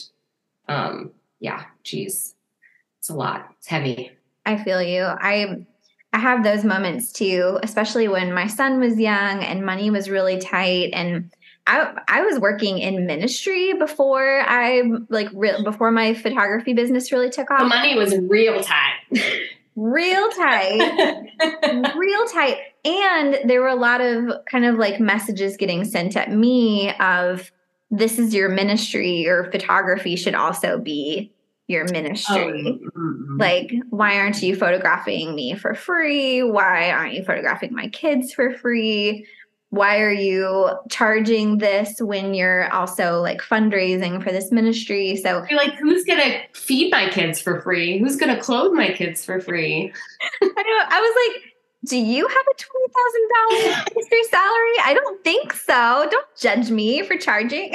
Geez, it's a lot. It's heavy. I feel you. I have those moments too, especially when my son was young and money was really tight. And I was working in ministry before before my photography business really took off. The money was real tight. Real tight. Real tight. And there were a lot of kind of like messages getting sent at me of, this is your ministry. Your photography should also be your ministry. Like, why aren't you photographing me for free? Why aren't you photographing my kids for free? Why are you charging this when you're also like fundraising for this ministry? So you're like, who's going to feed my kids for free? Who's going to clothe my kids for free? I was like, do you have a $20,000 ministry salary? I don't think so. Don't judge me for charging.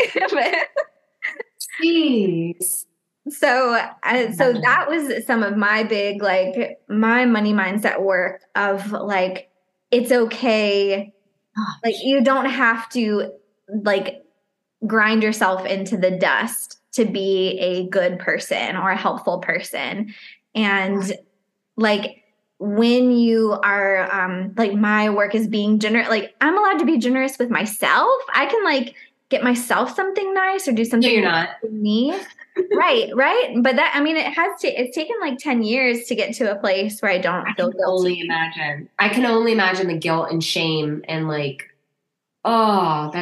Jeez. So that was some of my big, like, my money mindset work of like, it's okay. Like, you don't have to like grind yourself into the dust to be a good person or a helpful person. And like, when you are like, my work is being generous, like, I'm allowed to be generous with myself. I can like get myself something nice or do something. No, you're not. For me. Right. But that, I mean, it's taken like 10 years to get to a place where I don't feel guilty. I can only imagine the guilt and shame and like, oh,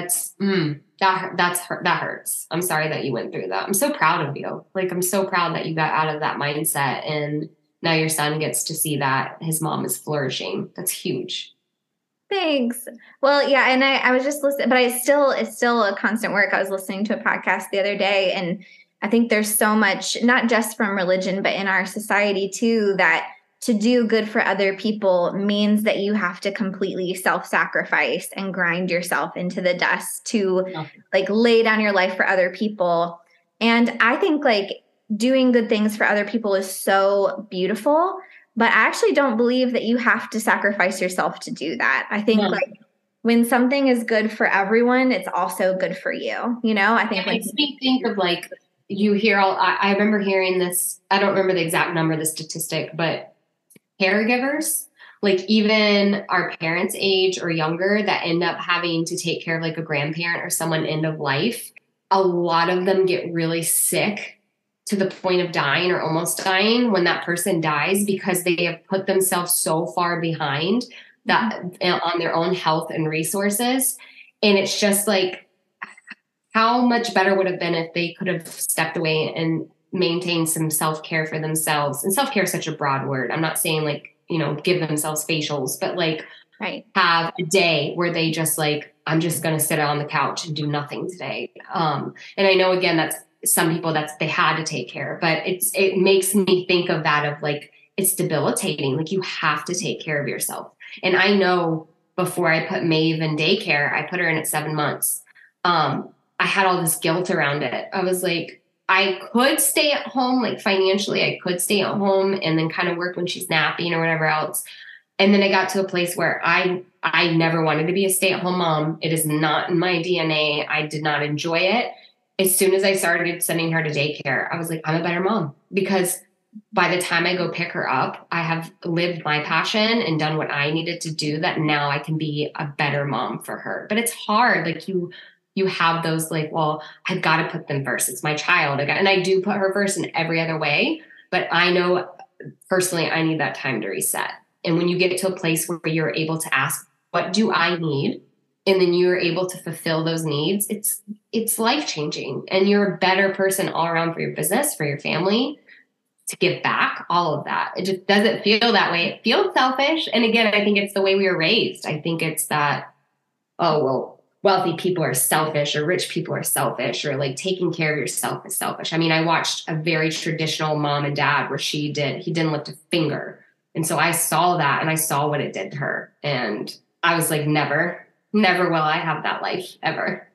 that hurts. I'm sorry that you went through that. I'm so proud of you. Like, I'm so proud that you got out of that mindset, and now your son gets to see that his mom is flourishing. That's huge. Thanks. Well, yeah. And I was just listening, but it's still a constant work. I was listening to a podcast the other day, and I think there's so much, not just from religion, but in our society too, that to do good for other people means that you have to completely self-sacrifice and grind yourself into the dust to like lay down your life for other people. And I think like doing good things for other people is so beautiful, but I actually don't believe that you have to sacrifice yourself to do that. I think like when something is good for everyone, it's also good for you. You know, I think it makes me think of like, you hear I remember hearing this, I don't remember the exact number, the statistic, but caregivers, like even our parents' age or younger, that end up having to take care of like a grandparent or someone end of life, a lot of them get really sick to the point of dying or almost dying when that person dies, because they have put themselves so far behind that on their own health and resources. And it's just like, how much better would have been if they could have stepped away and maintained some self-care for themselves. And self-care is such a broad word. I'm not saying like, you know, give themselves facials, but like have a day where they just like, I'm just going to sit on the couch and do nothing today. And I know, again, that's some people they had to take care, but it makes me think of that of like, it's debilitating. Like, you have to take care of yourself. And I know before I put Maeve in daycare, I put her in at 7 months. I had all this guilt around it. I was like, I could stay at home, like financially, I could stay at home and then kind of work when she's napping or whatever else. And then I got to a place where I never wanted to be a stay-at-home mom. It is not in my DNA. I did not enjoy it. As soon as I started sending her to daycare, I was like, I'm a better mom, because by the time I go pick her up, I have lived my passion and done what I needed to do, that now I can be a better mom for her. But it's hard. Like, you have those like, well, I've got to put them first. It's my child. And I do put her first in every other way. But I know personally, I need that time to reset. And when you get to a place where you're able to ask, what do I need? And then you're able to fulfill those needs, it's life-changing. And you're a better person all around for your business, for your family, to give back, all of that. It just doesn't feel that way. It feels selfish. And again, I think it's the way we were raised. I think it's that, oh, well, wealthy people are selfish, or rich people are selfish, or like taking care of yourself is selfish. I mean, I watched a very traditional mom and dad where he didn't lift a finger. And so I saw that, and I saw what it did to her. And I was like, never will I have that life ever.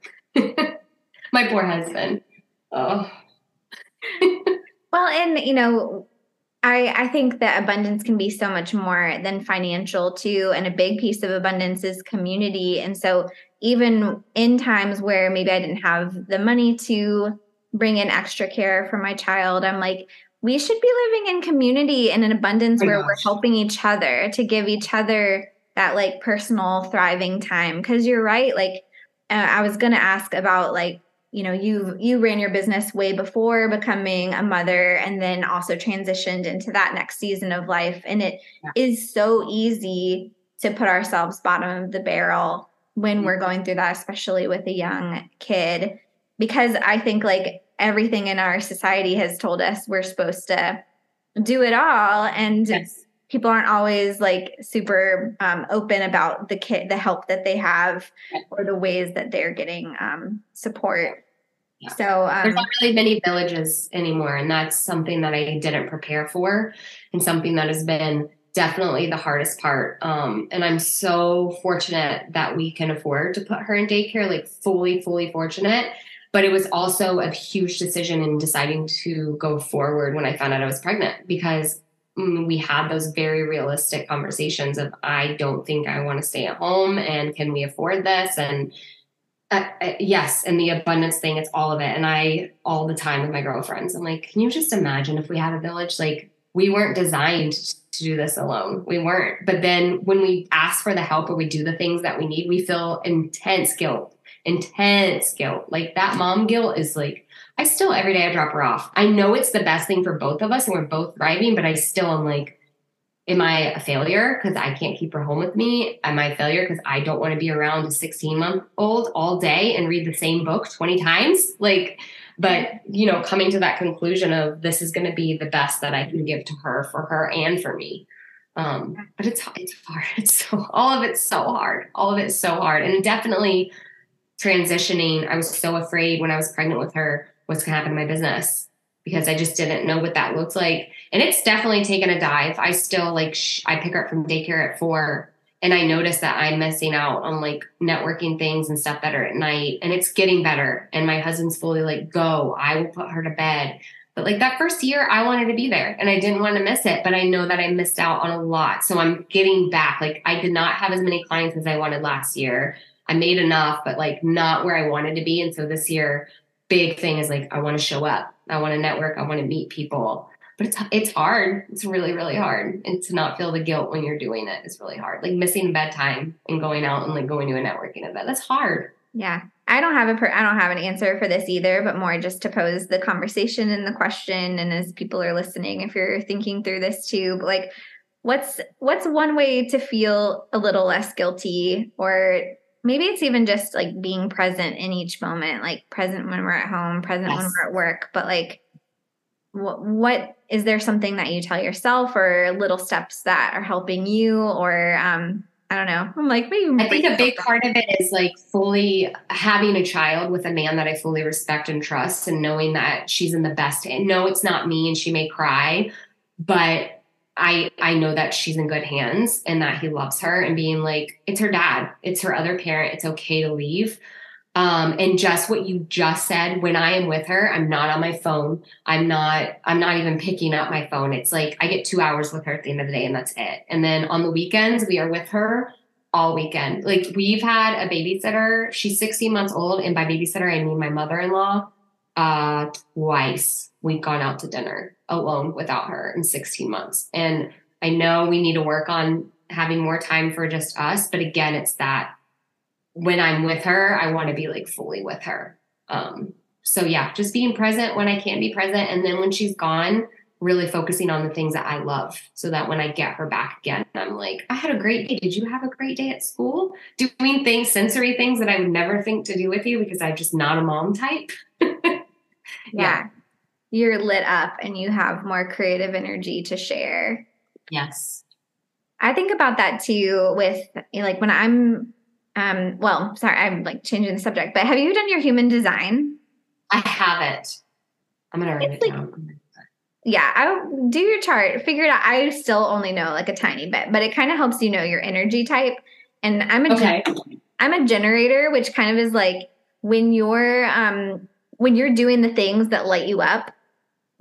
My poor husband. Oh. Well, and I think that abundance can be so much more than financial too. And a big piece of abundance is community. And so even in times where maybe I didn't have the money to bring in extra care for my child, I'm like, we should be living in community and in abundance Oh my where we're gosh. helping each other to give each other that like personal thriving time. Cause you're right. Like, I was going to ask about like, you ran your business way before becoming a mother and then also transitioned into that next season of life. And it Yeah. is so easy to put ourselves bottom of the barrel when we're going through that, especially with a young kid, because I think like everything in our society has told us we're supposed to do it all. And Yes. people aren't always like super open about the help that they have or the ways that they're getting support. Yeah. So There's not really many villages anymore, and that's something that I didn't prepare for, and something that has been definitely the hardest part. And I'm so fortunate that we can afford to put her in daycare, like fully fortunate. But it was also a huge decision in deciding to go forward when I found out I was pregnant, because we had those very realistic conversations of, I don't think I want to stay at home, and can we afford this? And yes, and the abundance thing, it's all of it. And I, all the time with my girlfriends, I'm like, can you just imagine if we had a village? Like, we weren't designed to do this alone. We weren't. But then when we ask for the help or we do the things that we need, we feel intense guilt. Like that mom guilt is like, I still, every day I drop her off. I know it's the best thing for both of us and we're both thriving, but I still am like, am I a failure because I can't keep her home with me? Am I a failure because I don't want to be around a 16-month-old all day and read the same book 20 times? Like, but coming to that conclusion of this is going to be the best that I can give to her, for her and for me. But it's hard. It's all of it's so hard. All of it's so hard. And definitely transitioning, I was so afraid when I was pregnant with her what's going to happen to my business, because I just didn't know what that looked like. And it's definitely taken a dive. I still I pick her up from daycare at 4, and I notice that I'm missing out on like networking things and stuff that are at night, and it's getting better. And my husband's fully like, go, I will put her to bed. But like that first year, I wanted to be there and I didn't want to miss it, but I know that I missed out on a lot. So I'm getting back. Like, I did not have as many clients as I wanted last year. I made enough, but like not where I wanted to be. And so this year, big thing is like, I want to show up. I want to network. I want to meet people. But it's hard. It's really hard. And to not feel the guilt when you're doing it is really hard. Like missing bedtime and going out and like going to a networking event. That's hard. Yeah. I don't have an answer for this either, but more just to pose the conversation and the question. And as people are listening, if you're thinking through this too, but like, what's one way to feel a little less guilty? Or maybe it's even just like being present in each moment, like present when we're at home, present when we're at work, but like, what is there something that you tell yourself or little steps that are helping you? Or I don't know. I'm like, maybe I think a big part of it is like fully having a child with a man that I fully respect and trust, and knowing that she's in the best hand. No, it's not me, and she may cry, but I know that she's in good hands and that he loves her, and being like, it's her dad, it's her other parent. It's okay to leave. And just what you just said, when I am with her, I'm not on my phone. I'm not even picking up my phone. It's like, I get 2 hours with her at the end of the day, and that's it. And then on the weekends, we are with her all weekend. Like, we've had a babysitter. She's 16 months old. And by babysitter, I mean my mother-in-law. Twice we've gone out to dinner alone without her in 16 months. And I know we need to work on having more time for just us. But again, it's that when I'm with her, I want to be like fully with her. So yeah, just being present when I can be present. And then when she's gone, really focusing on the things that I love, so that when I get her back again, I'm like, I had a great day. Did you have a great day at school? Doing things, sensory things that I would never think to do with you, because I'm just not a mom type. Yeah. You're lit up and you have more creative energy to share. Yes. I think about that too with like when I'm sorry, I'm like changing the subject, but have you done your human design? I haven't. I'm going to write it down. Yeah, I'll do your chart, figure it out. I still only know like a tiny bit, but it kind of helps you know your energy type. And I'm a generator, which kind of is like when you're doing the things that light you up,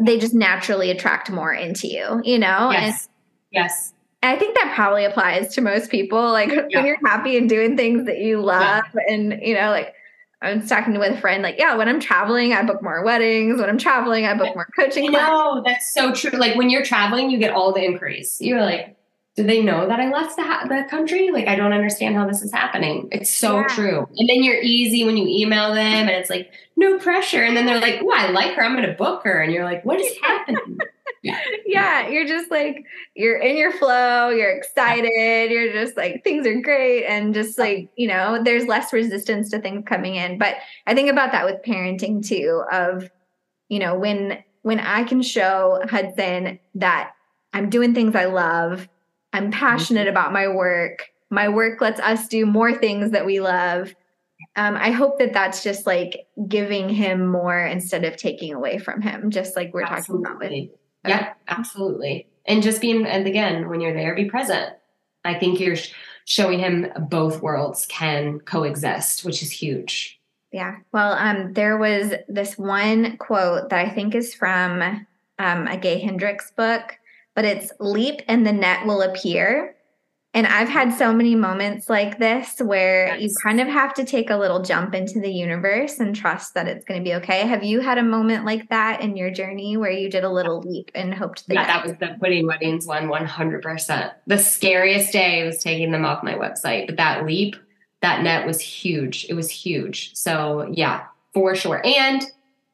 they just naturally attract more into you, you know? Yes. Yes. And I think that probably applies to most people. Like when you're happy and doing things that you love and, you know, like I was talking with a friend, like, yeah, when I'm traveling, I book more weddings. When I'm traveling, I book more coaching classes. No, that's so true. Like when you're traveling, you get all the inquiries. You're like, do they know that I left the country? Like, I don't understand how this is happening. It's so true. And then you're easy when you email them and it's like, no pressure. And then they're like, oh, I like her. I'm going to book her. And you're like, what is happening? Yeah. You're just like, you're in your flow. You're excited. You're just like, things are great. And just like, you know, there's less resistance to things coming in. But I think about that with parenting too, of, you know, when I can show Hudson that I'm doing things I love, I'm passionate about my work lets us do more things that we love. I hope that that's just like giving him more instead of taking away from him, just like we're talking about with. Yeah, absolutely. And just being, and again, when you're there, be present. I think you're showing him both worlds can coexist, which is huge. Yeah. Well, there was this one quote that I think is from a Gay Hendricks book, but it's leap and the net will appear. And I've had so many moments like this where you kind of have to take a little jump into the universe and trust that it's going to be okay. Have you had a moment like that in your journey where you did a little leap and hoped that? Yeah, that was the Quitting Weddings one, 100%. The scariest day was taking them off my website, but that leap, that net was huge. It was huge. So yeah, for sure. And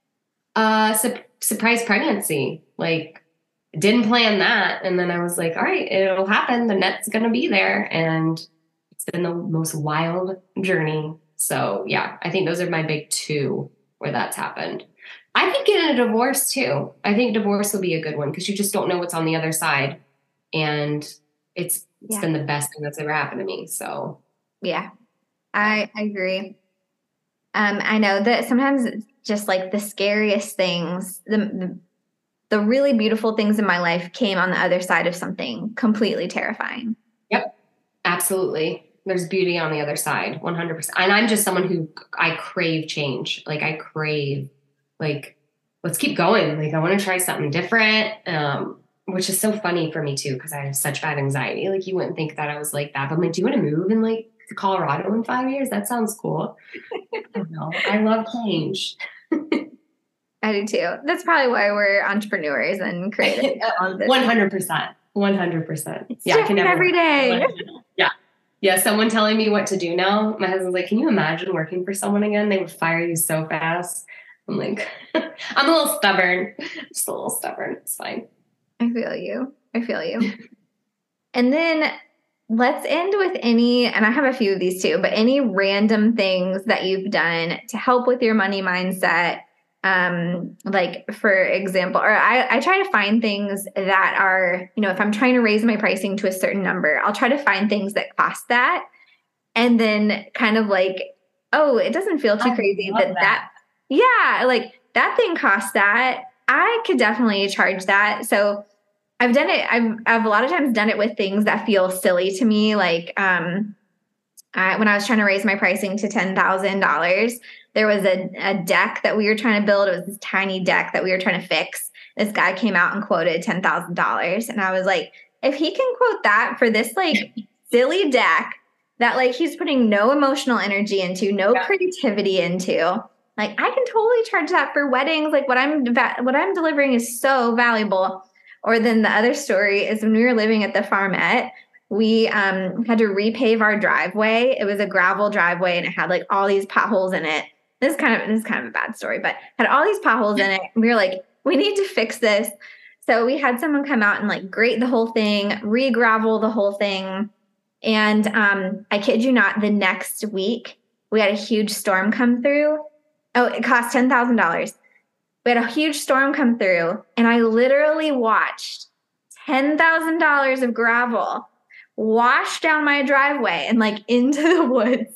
surprise pregnancy, like didn't plan that. And then I was like, all right, it'll happen. The net's going to be there. And it's been the most wild journey. So yeah, I think those are my big two where that's happened. I think getting a divorce too. I think divorce will be a good one because you just don't know what's on the other side. And it's been the best thing that's ever happened to me. So yeah, I agree. I know that sometimes it's just like the scariest things, the really beautiful things in my life came on the other side of something completely terrifying. Yep, absolutely. There's beauty on the other side, 100%. And I'm just someone who I crave change. Like I crave, like, let's keep going. Like I want to try something different, which is so funny for me too, because I have such bad anxiety. Like you wouldn't think that I was like that, but I'm like, do you want to move in like Colorado in 5 years? That sounds cool. I don't know. I love change. I do too. That's probably why we're entrepreneurs and creative. 100%. 100%. It's different every day. Yeah. Yeah. Someone telling me what to do now. My husband's like, can you imagine working for someone again? They would fire you so fast. I'm like, I'm a little stubborn. Just a little stubborn. It's fine. I feel you. And then let's end with any, and I have a few of these too, but any random things that you've done to help with your money mindset. Like for example, or I try to find things that are, you know, if I'm trying to raise my pricing to a certain number, I'll try to find things that cost that. And then kind of like, oh, it doesn't feel too crazy that yeah, like that thing costs that. I could definitely charge that. So I've done it. I've a lot of times done it with things that feel silly to me. Like, when I was trying to raise my pricing to $10,000, there was a deck that we were trying to build. It was this tiny deck that we were trying to fix. This guy came out and quoted $10,000. And I was like, if he can quote that for this like silly deck that like he's putting no emotional energy into, no creativity into, like I can totally charge that for weddings. Like what I'm delivering is so valuable. Or then the other story is when we were living at the Farmette, we had to repave our driveway. It was a gravel driveway and it had like all these potholes in it. This is kind of a bad story, but had all these potholes in it. And we were like, we need to fix this. So we had someone come out and like grate the whole thing, re-gravel the whole thing. And I kid you not, the next week we had a huge storm come through. Oh, it cost $10,000. We had a huge storm come through and I literally watched $10,000 of gravel wash down my driveway and like into the woods.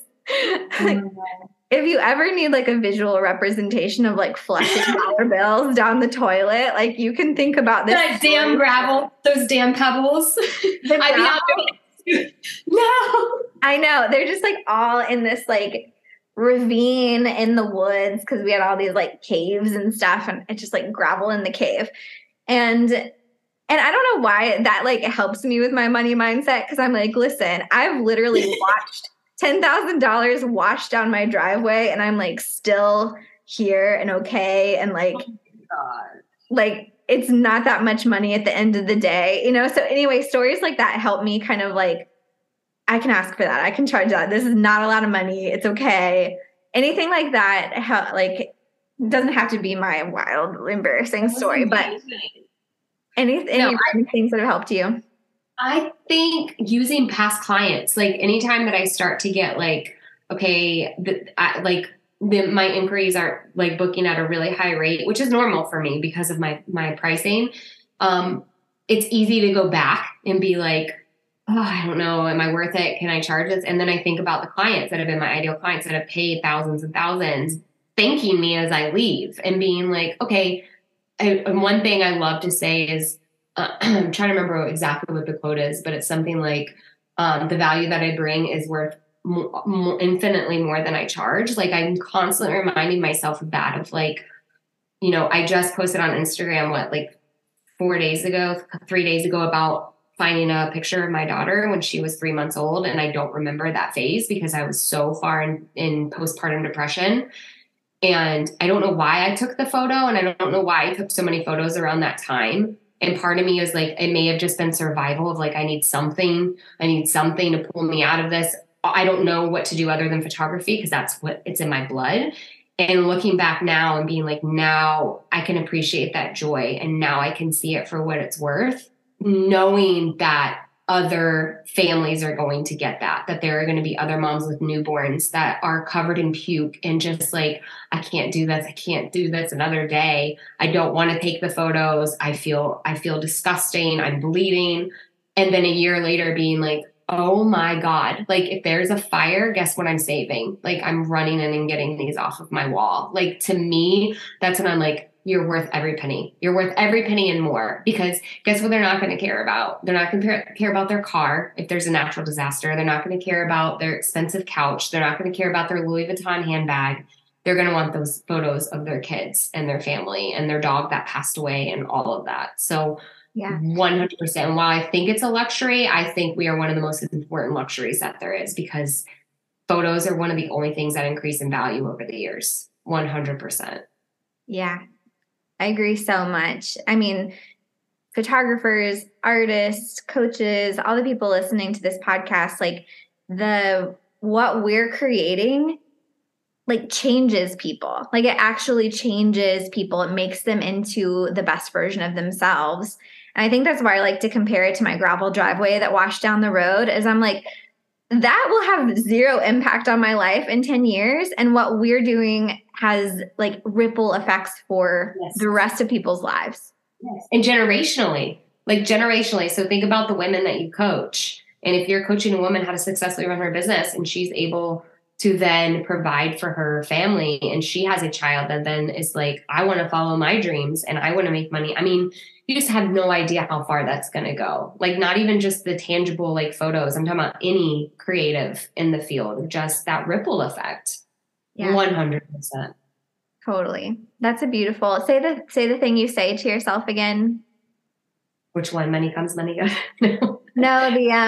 If you ever need like a visual representation of like flushing dollar bills down the toilet, like you can think about this. That damn gravel, those damn pebbles. I'd be out there. No. I know. They're just like all in this like ravine in the woods because we had all these like caves and stuff, and it's just like gravel in the cave. And I don't know why that like helps me with my money mindset, because I'm like, listen, I've literally watched $10,000 wash down my driveway, and I'm like still here and okay, and like, like it's not that much money at the end of the day, you know? So anyway, stories like that help me kind of like, I can ask for that. I can charge that. This is not a lot of money. It's okay. Anything like that, like doesn't have to be my wild, embarrassing story, but any things that have helped you. I think using past clients, like anytime that I start to get like, okay, my inquiries aren't like booking at a really high rate, which is normal for me because of my pricing. It's easy to go back and be like, oh, I don't know, am I worth it? Can I charge this? And then I think about the clients that have been my ideal clients that have paid thousands and thousands, thanking me as I leave and being like, okay. And one thing I love to say is, I'm trying to remember exactly what the quote is, but it's something like, the value that I bring is worth infinitely more than I charge. Like I'm constantly reminding myself of that, of like, you know, I just posted on Instagram, like 3 days ago about finding a picture of my daughter when she was 3 months old. And I don't remember that phase because I was so far in postpartum depression. And I don't know why I took the photo, and I don't know why I took so many photos around that time. And part of me is like, it may have just been survival of like, I need something to pull me out of this. I don't know what to do other than photography because that's what it's in my blood. And looking back now and being like, now I can appreciate that joy, and now I can see it for what it's worth, knowing that other families are going to get that there are going to be other moms with newborns that are covered in puke and just like, I can't do this another day. I don't want to take the photos. I feel disgusting. I'm bleeding. And then a year later being like, oh my God, like if there's a fire, guess what I'm saving? Like I'm running in and getting these off of my wall. Like to me, that's when I'm like, you're worth every penny. You're worth every penny and more, because guess what they're not going to care about? They're not going to care about their car if there's a natural disaster. They're not going to care about their expensive couch. They're not going to care about their Louis Vuitton handbag. They're going to want those photos of their kids and their family and their dog that passed away and all of that. So yeah, 100%. And while I think it's a luxury, I think we are one of the most important luxuries that there is, because photos are one of the only things that increase in value over the years. 100%. Yeah. I agree so much. I mean, photographers, artists, coaches, all the people listening to this podcast, like what we're creating, like changes people. Like it actually changes people. It makes them into the best version of themselves. And I think that's why I like to compare it to my gravel driveway that washed down the road, is I'm like, that will have zero impact on my life in 10 years. And what we're doing has like ripple effects for the rest of people's lives. Yes. And generationally. So think about the women that you coach. And if you're coaching a woman how to successfully run her business, and she's able to then provide for her family, and she has a child that then is like, I want to follow my dreams and I want to make money. I mean, you just have no idea how far that's going to go. Like not even just the tangible like photos. I'm talking about any creative in the field, just that ripple effect. Yeah. 100%. Totally. That's a beautiful, say the thing you say to yourself again. Which one? Money comes, money goes. No,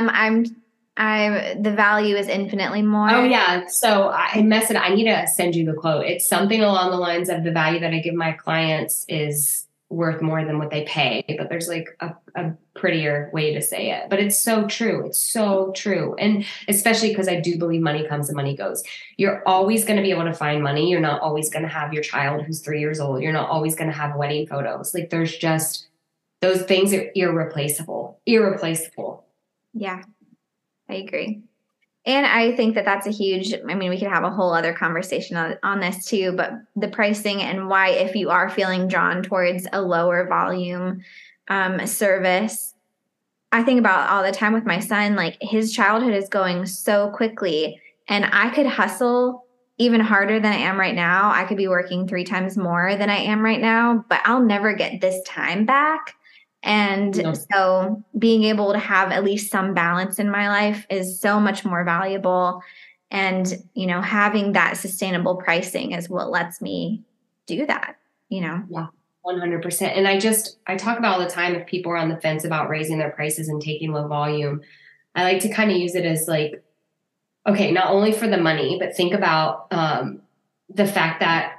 the value is infinitely more. Oh yeah. So I need to send you the quote. It's something along the lines of, the value that I give my clients is worth more than what they pay. But there's like a prettier way to say it, but it's so true. It's so true. And especially because I do believe money comes and money goes. You're always going to be able to find money. You're not always going to have your child who's 3 years old. You're not always going to have wedding photos. Like there's just, those things are irreplaceable. Yeah, I agree. And I think that that's a huge, I mean, we could have a whole other conversation on this too, but the pricing and why, if you are feeling drawn towards a lower volume service, I think about all the time with my son, like his childhood is going so quickly, and I could hustle even harder than I am right now. I could be working 3 times more than I am right now, but I'll never get this time back. And so being able to have at least some balance in my life is so much more valuable. And, having that sustainable pricing is what lets me do that, Yeah, 100%. And I talk about all the time, if people are on the fence about raising their prices and taking low volume, I like to kind of use it as like, okay, not only for the money, but think about the fact that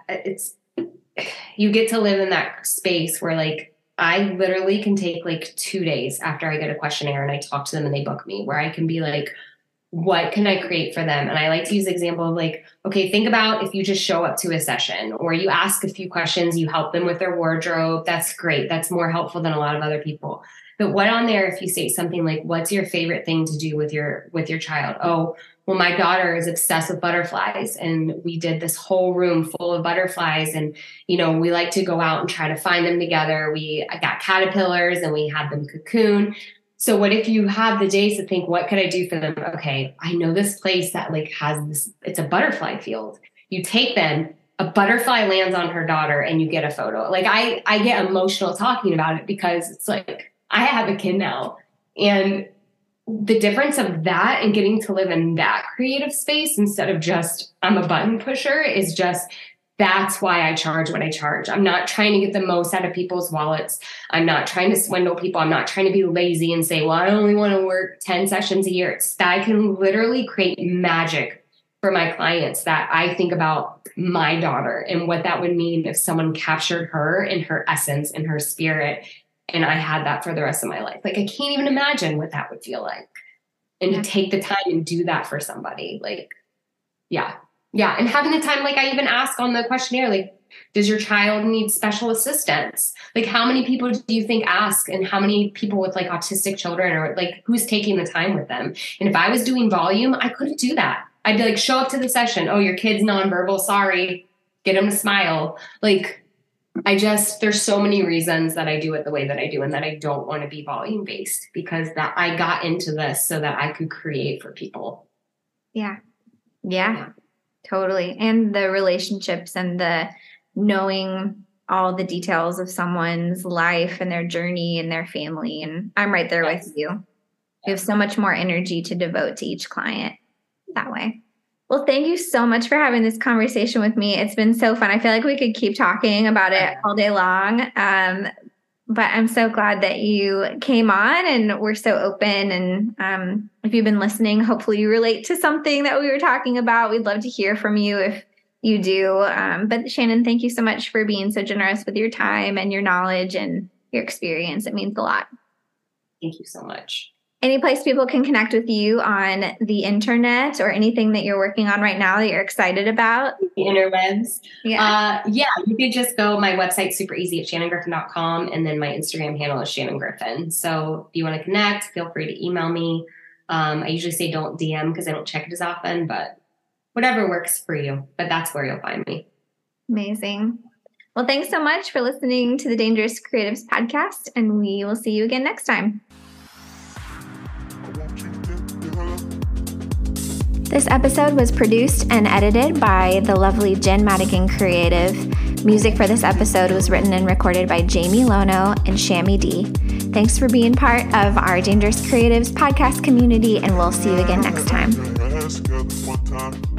you get to live in that space where like, I literally can take like 2 days after I get a questionnaire and I talk to them and they book me, where I can be like, what can I create for them? And I like to use the example of like, okay, think about if you just show up to a session or you ask a few questions, you help them with their wardrobe. That's great. That's more helpful than a lot of other people. But what on there, if you say something like, what's your favorite thing to do with your child? Oh, well, my daughter is obsessed with butterflies and we did this whole room full of butterflies. And, we like to go out and try to find them together. I got caterpillars and we had them cocoon. So what if you have the days to think, what could I do for them? Okay, I know this place that like has this, it's a butterfly field. You take them, a butterfly lands on her daughter and you get a photo. Like I get emotional talking about it because it's like, I have a kid now, and the difference of that and getting to live in that creative space instead of just I'm a button pusher is just, that's why I charge what I charge. I'm not trying to get the most out of people's wallets. I'm not trying to swindle people. I'm not trying to be lazy and say, well, I only want to work 10 sessions a year. It's that I can literally create magic for my clients, that I think about my daughter and what that would mean if someone captured her in her essence and her spirit. And I had that for the rest of my life. Like, I can't even imagine what that would feel like. And to take the time and do that for somebody, like, yeah. And having the time, like I even ask on the questionnaire, like, does your child need special assistance? Like, how many people do you think ask, and how many people with like autistic children, or like who's taking the time with them? And if I was doing volume, I couldn't do that. I'd be like, show up to the session. Oh, your kid's nonverbal. Sorry. Get him to smile. Like, there's so many reasons that I do it the way that I do, and that I don't want to be volume based, because that I got into this so that I could create for people. Yeah. Totally. And the relationships and the knowing all the details of someone's life and their journey and their family. And I'm right there with you. You have so much more energy to devote to each client that way. Well, thank you so much for having this conversation with me. It's been so fun. I feel like we could keep talking about it all day long. But I'm so glad that you came on and we're so open. And if you've been listening, hopefully you relate to something that we were talking about. We'd love to hear from you if you do. But Shannon, thank you so much for being so generous with your time and your knowledge and your experience. It means a lot. Thank you so much. Any place people can connect with you on the internet, or anything that you're working on right now that you're excited about? The interwebs. Yeah, you could just go, my website's super easy at shannongriffin.com. And then my Instagram handle is Shannon Griffin. So if you want to connect, feel free to email me. I usually say don't DM because I don't check it as often, but whatever works for you. But that's where you'll find me. Amazing. Well, thanks so much for listening to the Dangerous Creatives podcast, and we will see you again next time. This episode was produced and edited by the lovely Jen Madigan Creative. Music for this episode was written and recorded by Jamie Lono and Shammy D. Thanks for being part of our Dangerous Creatives podcast community, and we'll see you again next time.